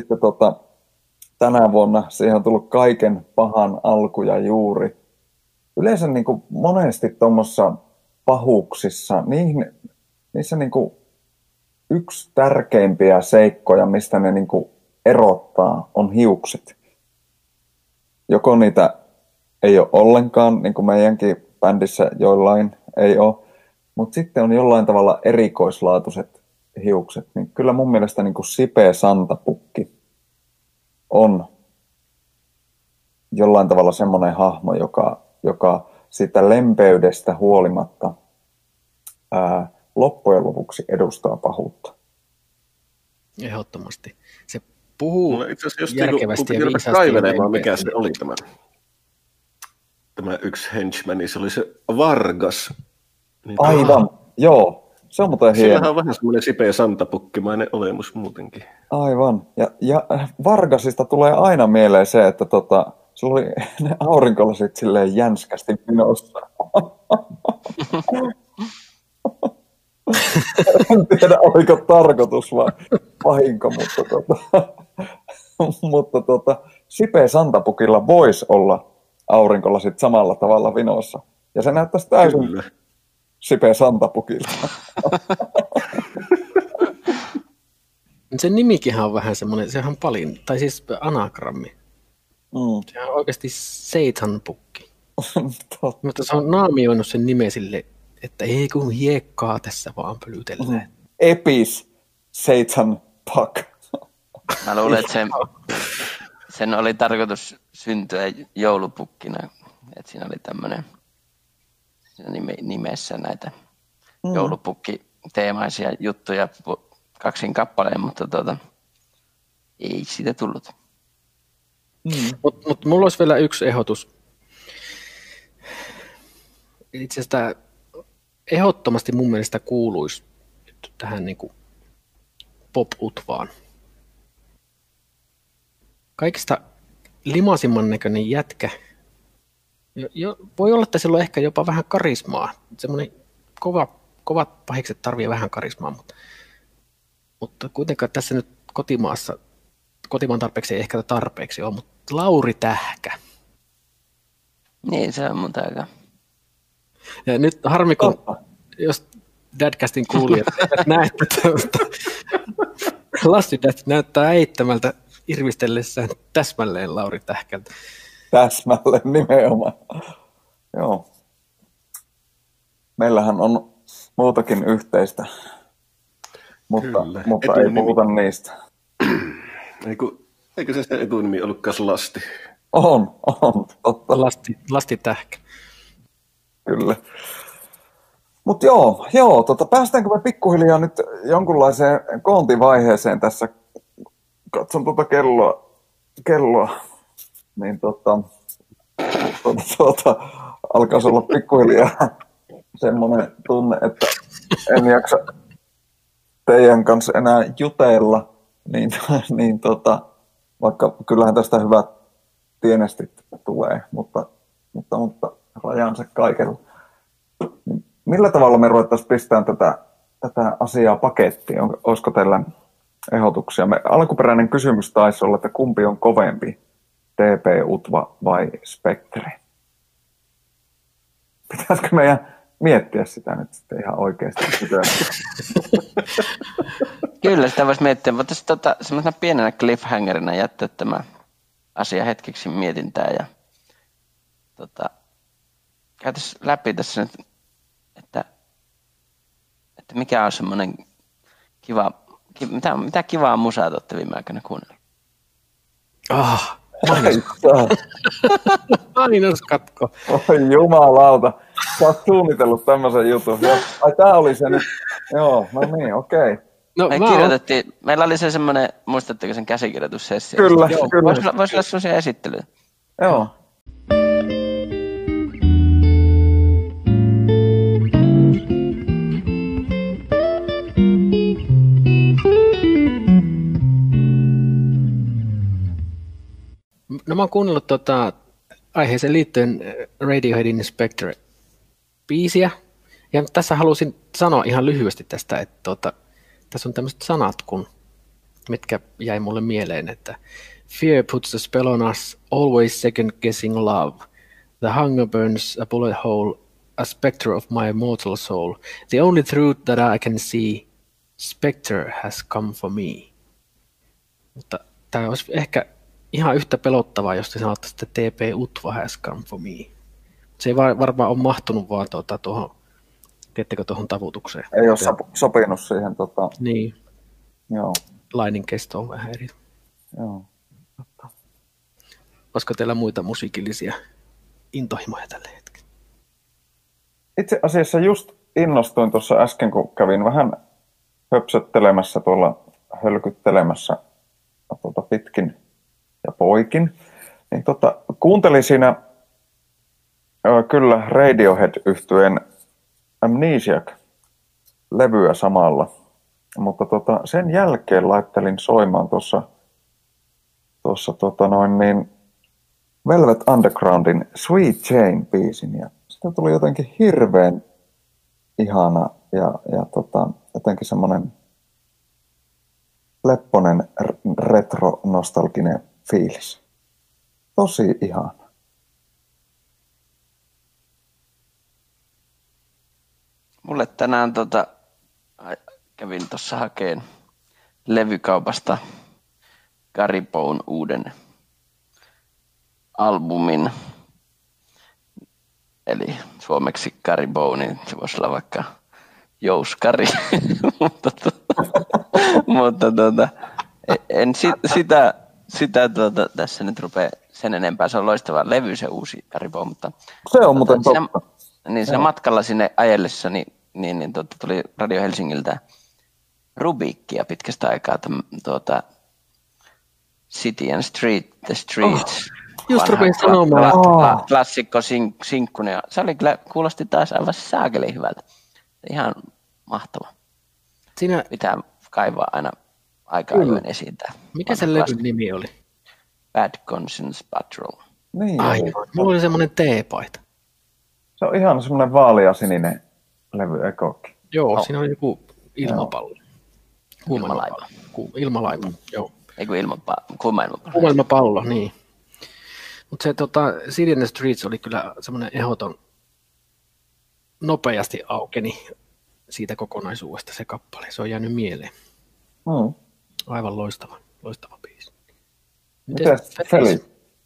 tänä vuonna siihen on tullut kaiken pahan alku ja juuri. Yleensä niin kuin monesti tuommoissa pahuuksissa, niissä niin kuin yksi tärkeimpiä seikkoja, mistä ne niin kuin erottaa, on hiukset. Joko niitä ei ole ollenkaan, niin kuin meidänkin bändissä joillain ei ole, mutta sitten on jollain tavalla erikoislaatuiset hiukset. Niin kyllä mun mielestä niin kuin Sipe Santapukki on jollain tavalla semmoinen hahmo, joka sitä lempeydestä huolimatta loppujen lopuksi edustaa pahuutta. Ehdottomasti. Se puhuu itse asiassa järkevästi ja viisaasti. Kaivelemaan, mikä se oli tämä yksi henchman, niin se oli se Vargas. Niin Aivan, joo. Se on muuten hieno. Sillähän on vähän semmoinen Sipe Santapukkimainen olemus muutenkin. Aivan. Ja Vargasista tulee aina mieleen se, että sillä oli ne aurinkolasit silleen jänskästi minossa. En tiedä, oliko tarkoitus vai vahinko, mutta Sipe Santapukilla voisi olla aurinkolasit samalla tavalla vinossa. Ja se näyttäisi täysin Kyllä. Sipe Santapukilta. Sen nimikin on vähän semmoinen, sehän on palin, tai siis anagrammi. Se on oikeasti Seitanpukki. Mutta se on naamioinut sen nimen sille, että ei kun hiekkaa tässä vaan pölytellään. Epis Seitanpuk. Mä luulen, että sen oli tarkoitus syntyä joulupukkina. Että siinä oli tämmöinen nimessä näitä joulupukki-teemaisia juttuja kaksin kappaleen, mutta ei siitä tullut. Mutta mulla olisi vielä yksi ehdotus. Itse asiassa tämä ehdottomasti mun mielestä kuuluisi tähän niin kuin pop-utvaan. Kaikista limasimman näköinen jätkä. Voi olla, että sillä on ehkä jopa vähän karismaa. Semmoinen kovat pahikset tarvii vähän karismaa, mutta kuitenkaan tässä nyt kotimaan tarpeeksi ei ehkä tarpeeksi ole, mutta Lauri Tähkä. Niin, se on mun aika. Ja nyt harmi, kun jos Dadcastin kuulijat eivät näe tätä, Lassi näyttää eittämältä irvistellessään täsmälleen Lauri Tähkältä. Täsmälleen nimenomaan. Joo. Meillähän on muutakin yhteistä, mutta ei puhuta niistä. Eikö se etunimi ollutkaan Lasti? On, totta. Lasti Tähkä. Kyllä. Mutta päästäänkö me pikkuhiljaa nyt jonkunlaiseen koontivaiheeseen tässä? Katson kelloa. Niin alkaisi olla pikkuhiljaa semmoinen tunne, että en jaksa teidän kanssa enää jutella, niin vaikka kyllähän tästä hyvät tienestit tulee, mutta rajansa kaikella. Millä tavalla me ruvettaisiin pistämään tätä asiaa pakettiin? Olisiko teillä ehdotuksia? Alkuperäinen kysymys taisi olla, että kumpi on kovempi, TP-UTVA vai Spectre? Pitäisikö meidän miettiä sitä nyt sitten ihan oikeasti? Kyllä, sitä voisi miettiä, mutta semmoisena pienenä cliffhangerina jättää tämä asia hetkeksi mietintään ja käytäisiin läpi tässä nyt, että mikä on semmoinen mitä kivaa musaa te olette viime aikoina kuunnella? Mainoskatko. Oi jumalauta, sä oot suunnitellut tämmöisen jutun. Ai tää oli se nyt, joo, no niin, okei. No, meillä oli se semmoinen, muistatteko sen käsikirjoitussessio? Kyllä. Voisi olla semmoisia esittelyjä. Joo. No mä oon kuunnellut aiheeseen liittyen Radioheadin Spectre-biisiä. Ja tässä halusin sanoa ihan lyhyesti tästä, että tässä on tämmöiset sanat, mitkä jäi mulle mieleen, että Fear puts a spell on us, always second guessing love. The hunger burns a bullet hole, a spectre of my immortal soul. The only truth that I can see, Spectre has come for me. Mutta tämä olisi ehkä ihan yhtä pelottavaa, jos te sanotte, että TP Utva has come for me. Se ei varmaan ole mahtunut vaan tuohon, tiedättekö, tuohon tavutukseen. Ei ole sopinut siihen. Niin. Joo. Lainin kesto on vähän eri. Joo. Olisiko teillä muita musiikillisia intohimoja tällä hetkellä? Itse asiassa just innostuin tuossa äsken, kun kävin vähän höpsöttelemässä tuolla, hölkyttelemässä pitkin ja poikin. Niin kuuntelin siinä kyllä Radiohead-yhtyeen Amnesiac-levyä samalla. Mutta sen jälkeen laittelin soimaan tuossa Velvet Undergroundin Sweet Jane-biisin. Ja sitä tuli jotenkin hirveän ihana ja jotenkin semmoinen lepponen retro-nostalginen fiilis. Tosi ihana. Mulle tänään kävin tuossa hakeen levykaupasta Gary Bone uuden albumin. Eli suomeksi Gary Bone, se voisi olla vaikka Jouskari. mutta en sitä tässä nyt rupea sen enempää. Se on loistava levy, se uusi Gary Bone. Mutta se on muuten totta. Siinä matkalla sinne ajellessa tuli Radio Helsingiltä Rubikkia pitkästä aikaa City and The Streets. Just rupesin sanomaan. Klassikko sinkkuni. Se oli kyllä, kuulosti taas aivan saakeli hyvältä. Ihan mahtava. Siinä pitää kaivaa aina aika ajoin esiin. Mikä se levyn nimi oli? Bad Conscience Patrol. Niin, aivan. Mulla oli semmoinen teepaita. Se on ihan semmoinen vaaleasininen levy ekokin. Joo, siinä on joku ilmapallo. Ilmalaiva. Ilmalaiva, joo. Ei kun kuumailmapallo. Kuumailmapallo, niin. Mutta se City and the Streets oli kyllä semmoinen ehdoton, nopeasti aukeni siitä kokonaisuudesta se kappale. Se on jäänyt mieleen. Aivan loistava biisi. Mites Feli?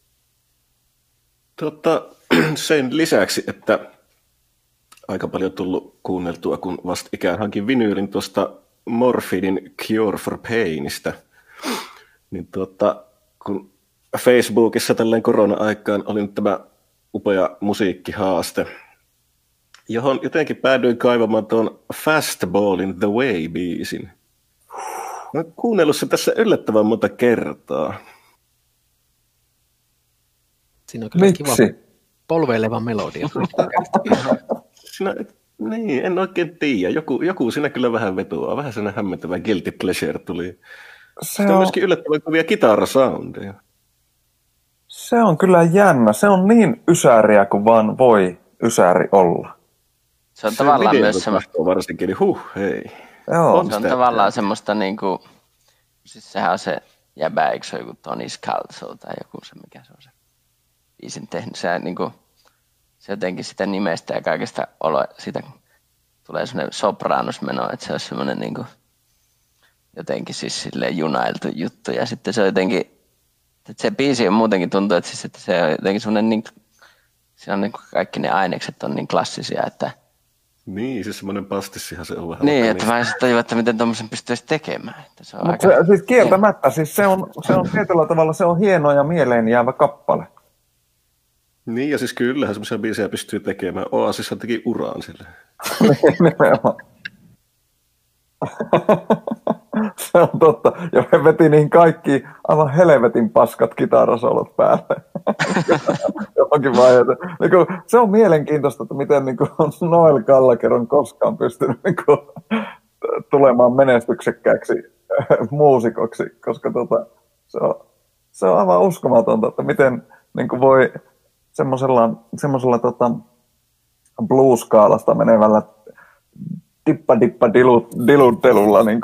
Sen lisäksi, että aika paljon tullut kuunneltua, kun vastikään hankin vinyylin tuosta Morphidin Cure for Painista, niin kun Facebookissa tälleen korona-aikaan oli nyt tämä upea musiikkihaaste, johon jotenkin päädyin kaivamaan tuon Fastballin The Way-biisin. Mä oon kuunnellut sen tässä yllättävän monta kertaa. Siinä on kyllä kiva polveileva melodia. Niin, en oikein tiedä. Joku siinä kyllä vähän vetoaa. Vähän sellainen hämmentävä guilty pleasure tuli. Sitten on myöskin yllättävän kovia kitarasoundeja. Se on kyllä jännä. Se on niin ysäriä kuin vaan voi ysäri olla. Se on tavallaan myös semmoista. Varsinkin, niin hei. Joo. Se on tavallaan semmoista niinku, siis sehän on se jäbä, eikö se ole joku Tony Scalzo tai joku se, mikä se on se biisin tehnyt. Se jotenkin sitä nimestä ja kaikesta siitä tulee semmoinen sopranosmeno, että se on semmoinen niinku, jotenkin siis silleen junailtu juttu. Ja sitten se on jotenkin, että se biisi on muutenkin tuntuu, että se on jotenkin semmoinen, niin, se on niin kaikki ne ainekset on niin klassisia, että niin, siis semmoinen pastissihan se on vähän. Niin, että mä en tajua, että miten tuommoisen pystyisi tekemään. Että se on aika siis kieltämättä, siis se on tietyllä tavalla se on hieno ja mieleen jäävä kappale. Niin, ja siis kyllähän semmoisia biisejä pystyy tekemään. Oasishan teki uraan sille. Nimenomaan. Se on totta. Ja me veti niin kaikki aivan helvetin paskat kitarasolot päälle. Johonkin vaiheeseen. Niin se on mielenkiintoista, että miten niin Noel Gallagher on koskaan pystynyt niin tulemaan menestyksekkääksi muusikoksi, koska se on aivan uskomatonta, että miten niin voi semmoisella blues-skaalasta menevällä dippa-diluttelulla niin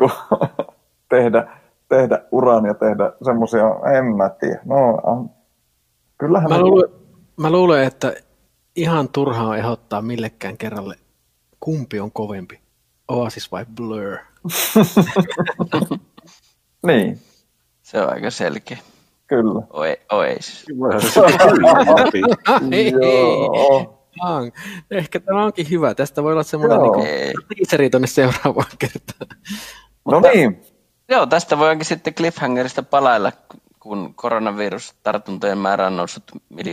tehdä uran ja tehdä semmoisia, en mä tiedä. No, kyllähän mä luulen, että ihan turhaa ehdottaa millekään kerralle, kumpi on kovempi, Oasis vai Blur. Niin, Se on aika selkeä. kyllä. Oasis. Vähän se kyllä läpi. Joo. Ehkä tämä onkin hyvä. Tästä voi olla semmoinen Joo. teaseri tuonne seuraavaan kertaan. No niin, Joo, tästä voidaankin sitten cliffhangerista palailla, kun koronavirustartuntojen määrä on noussut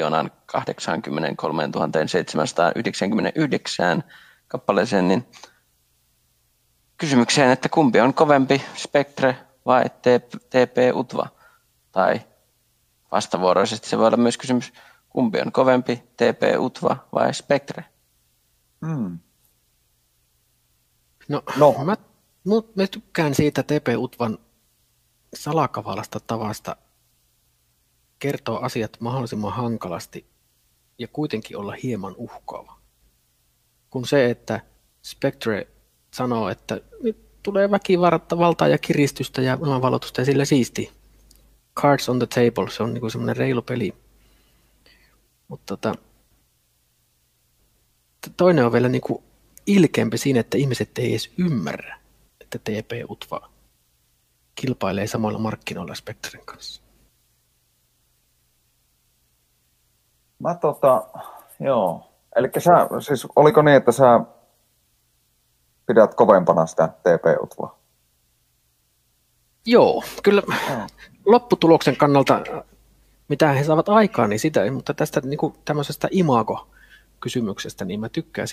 1,083 799 kappaleeseen, niin kysymykseen, että kumpi on kovempi, Spectre vai TP-UTVA? Tai vastavuoroisesti se voi olla myös kysymys, kumpi on kovempi, TP-UTVA vai Spectre? No. Mä tykkään siitä TP-UTVAn salakavalasta tavasta kertoa asiat mahdollisimman hankalasti ja kuitenkin olla hieman uhkaava. Kun se, että Spectre sanoo, että nyt tulee väkivaltaa ja kiristystä ja ilmanvalotusta ja sillä siisti. Cards on the table, se on niinku semmoinen reilu peli. Mutta toinen on vielä niinku ilkeämpi siinä, että ihmiset ei edes ymmärrä, että TP-UTVA kilpailee samoilla markkinoilla Spectren kanssa. Joo. Eli siis oliko niin, että sä pidät kovempana sitä TP-UTVAa? Joo, kyllä lopputuloksen kannalta, mitä he saavat aikaan, niin sitä, mutta tästä niin kuin tämmöisestä imago-kysymyksestä, niin mä tykkään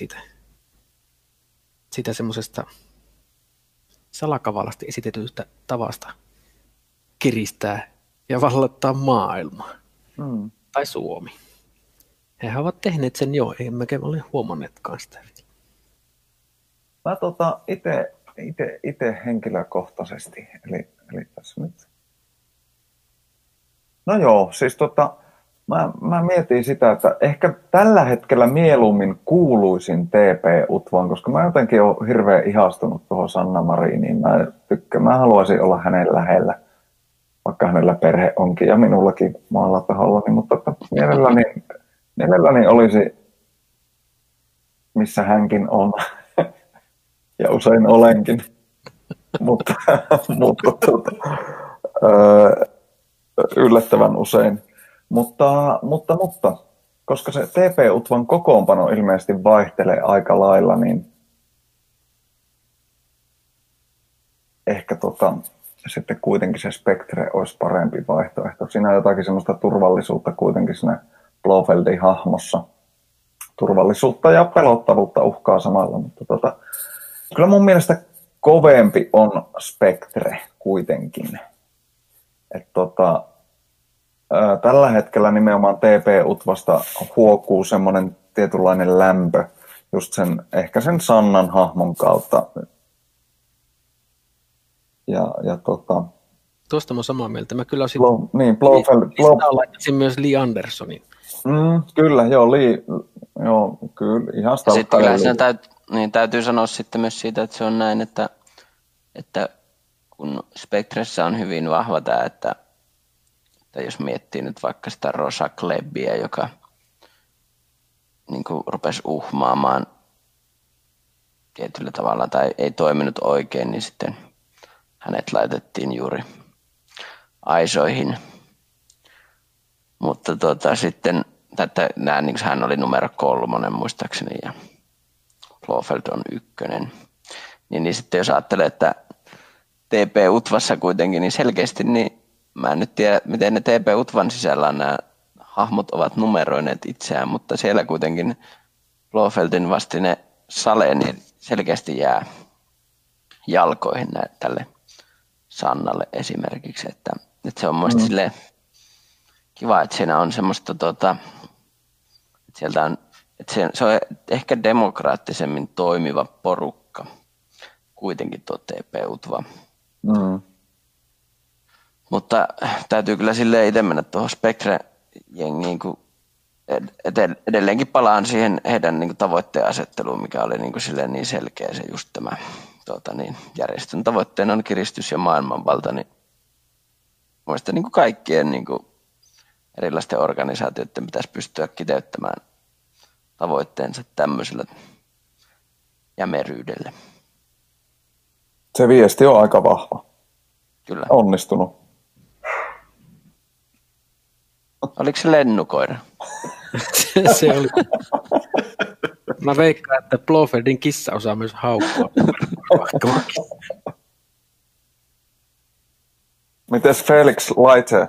sitä semmoisesta salakavalasti esitetystä tavasta kiristää ja vallottaa maailmaa. Tai Suomi. Hehän ovat tehneet sen jo, emmekä ole huomanneetkaan sitä. Mä itse henkilökohtaisesti, eli tässä nyt. No joo, siis mä mietin sitä, että ehkä tällä hetkellä mieluummin kuuluisin TP-UTVAan, koska mä jotenkin olen hirveän ihastunut tuohon Sanna Mariniin. Mä haluaisin olla hänen lähellä, vaikka hänellä perhe onkin ja minullakin maalla tahollani, mutta mielelläni olisi, missä hänkin on. Ja usein olenkin, mutta yllättävän usein. Mutta, koska se TP-UTVAn kokoonpano ilmeisesti vaihtelee aika lailla, niin ehkä sitten kuitenkin se Spectre olisi parempi vaihtoehto. Siinä on jotakin semmoista turvallisuutta kuitenkin siinä Blofeldin hahmossa. Turvallisuutta ja pelottavuutta uhkaa samalla, mutta kyllä mun mielestä kovempi on Spectre kuitenkin. Tällä hetkellä nimenomaan TP-UTVAsta huokuu semmoinen tietynlainen lämpö just ehkä sen Sannan hahmon kautta. Tuosta mä oon samaa mieltä. Mä kyllä olisin Blofeld myös Lee Andersonin. Kyllä, kyllä ihan sitten kyllä täytyy sanoa sitten myös siitä, että se on näin, että kun Spectressä on hyvin vahva tämä, että jos miettii nyt vaikka sitä Rosa Klebbiä, joka niin kuin rupesi uhmaamaan tietyllä tavalla tai ei toiminut oikein, niin sitten hänet laitettiin juuri aisoihin. Mutta sitten niin hän oli numero 3 muistaakseni ja Blofeld on 1. Niin sitten jos ajattelee, että TP-UTVassa kuitenkin niin selkeästi, niin mä en nyt tiedä, miten ne TP-UTVAn sisällä nämä hahmot ovat numeroineet itseään, mutta siellä kuitenkin Blofeldin vastine Sale niin selkeästi jää jalkoihin tälle Sannalle esimerkiksi, että se on mielestäni silleen kiva, että siinä on semmoista, että sieltä on, että se on ehkä demokraattisemmin toimiva porukka kuitenkin tuo TP-UTVA. Mutta täytyy kyllä silleen itse mennä tuohon Spectre-jengiin, kun edelleenkin palaan siihen heidän niin kuin tavoitteen asetteluun, mikä oli niin selkeä se just tämä järjestön tavoitteena on kiristys ja maailmanvalta, niin mielestäni niin kaikkien niin kuin erilaisten organisaatioiden pitäisi pystyä kiteyttämään tavoitteensa tämmöisellä jämeryydellä. Se viesti on aika vahva. Kyllä. Onnistunut. Oliko se lennukoira? Se oli. Mä veikkaan, että Blofeldin kissa osaa myös haukkua. Mites Felix Leite?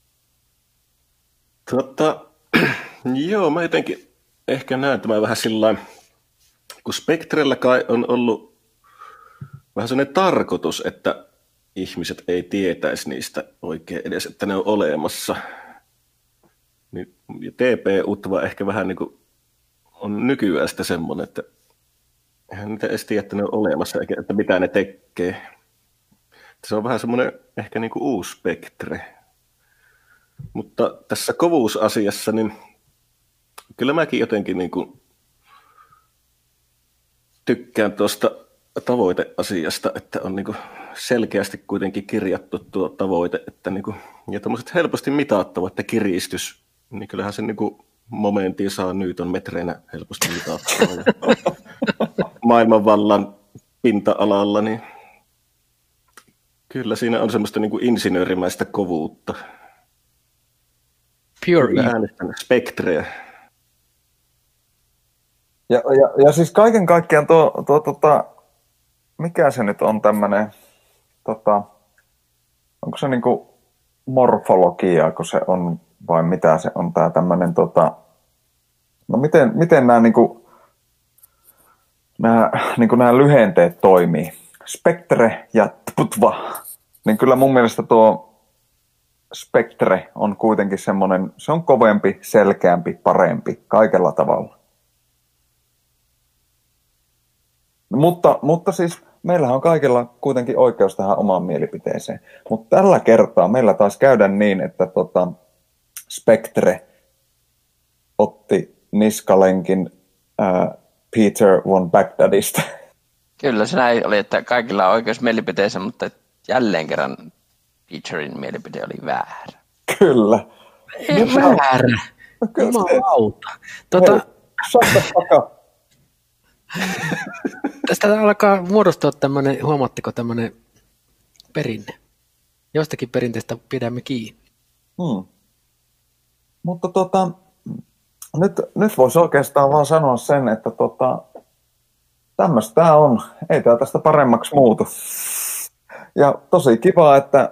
Joo, mä jotenkin ehkä näen tämän vähän sillain, kun Spectrellä kai on ollut vähän sellainen tarkoitus, että ihmiset ei tietäisi niistä oikein edes, että ne on olemassa. Niin, ja TP-UTVA ehkä vähän niin kuin on nykyään sitä semmoinen, että eihän niitä edes tiedä, että ne on olemassa, eikä että mitä ne tekee. Se on vähän semmoinen ehkä niin kuin uusi Spectre. Mutta tässä kovuusasiassa, niin kyllä mäkin jotenkin niin kuin tykkään tuosta tavoiteasiasta, että on niin kuin selkeästi kuitenkin kirjattu tuo tavoite, että niin kuin, ja tämmöiset helposti mitattavat, että kiristys, niin kyllähän se niin kuin momentin saa newtonmetreinä helposti mitattava. Maailmanvallan pinta-alalla, niin kyllä siinä on semmoista niin kuin insinöörimäistä kovuutta. Pure äänestän Spectreä. Ja siis kaiken kaikkiaan mikä se nyt on tämmöinen, onko se niinku morfologia, kun se on, vai mitä se on tää tämmöinen, no miten nämä nämä lyhenteet toimii? Spectre ja TPUTVA, niin kyllä mun mielestä tuo Spectre on kuitenkin semmoinen, se on kovempi, selkeämpi, parempi kaikella tavalla. Mutta siis meillähän on kaikilla kuitenkin oikeus tähän omaan mielipiteeseen. Mutta tällä kertaa meillä taisi käydä niin, että Spectre otti niskalenkin Peter von Bagdadista. Kyllä se näin oli, että kaikilla on oikeus mielipiteeseen, mutta jälleen kerran Peterin mielipide oli väärä. Kyllä. Ei väärä. Jumalauta. Tästä alkaa muodostua tämmöinen, huomaatteko tämmöinen perinne? Jostakin perinteestä pidämme kiinni. Mutta nyt voisi oikeastaan vaan sanoa sen, että tämmöistä tämä on. Ei tämä tästä paremmaksi muutu. Ja tosi kiva, että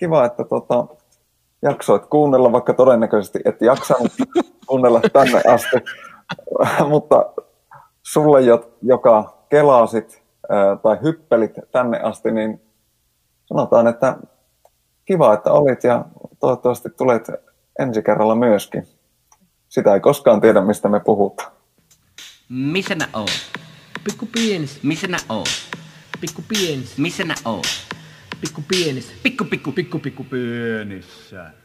jaksoit kuunnella, vaikka todennäköisesti et jaksanut kuunnella tänne asti. Mutta sulle, joka kelasit tai hyppelit tänne asti, niin sanotaan, että kiva, että olit ja toivottavasti tulet ensi kerralla myöskin. Sitä ei koskaan tiedä, mistä me puhutaan. Missä nää oot? Pikku pienis. Missä nää oot? Pikku pienis. Missä nää oot? Pikku pienis. Pikku pienissä.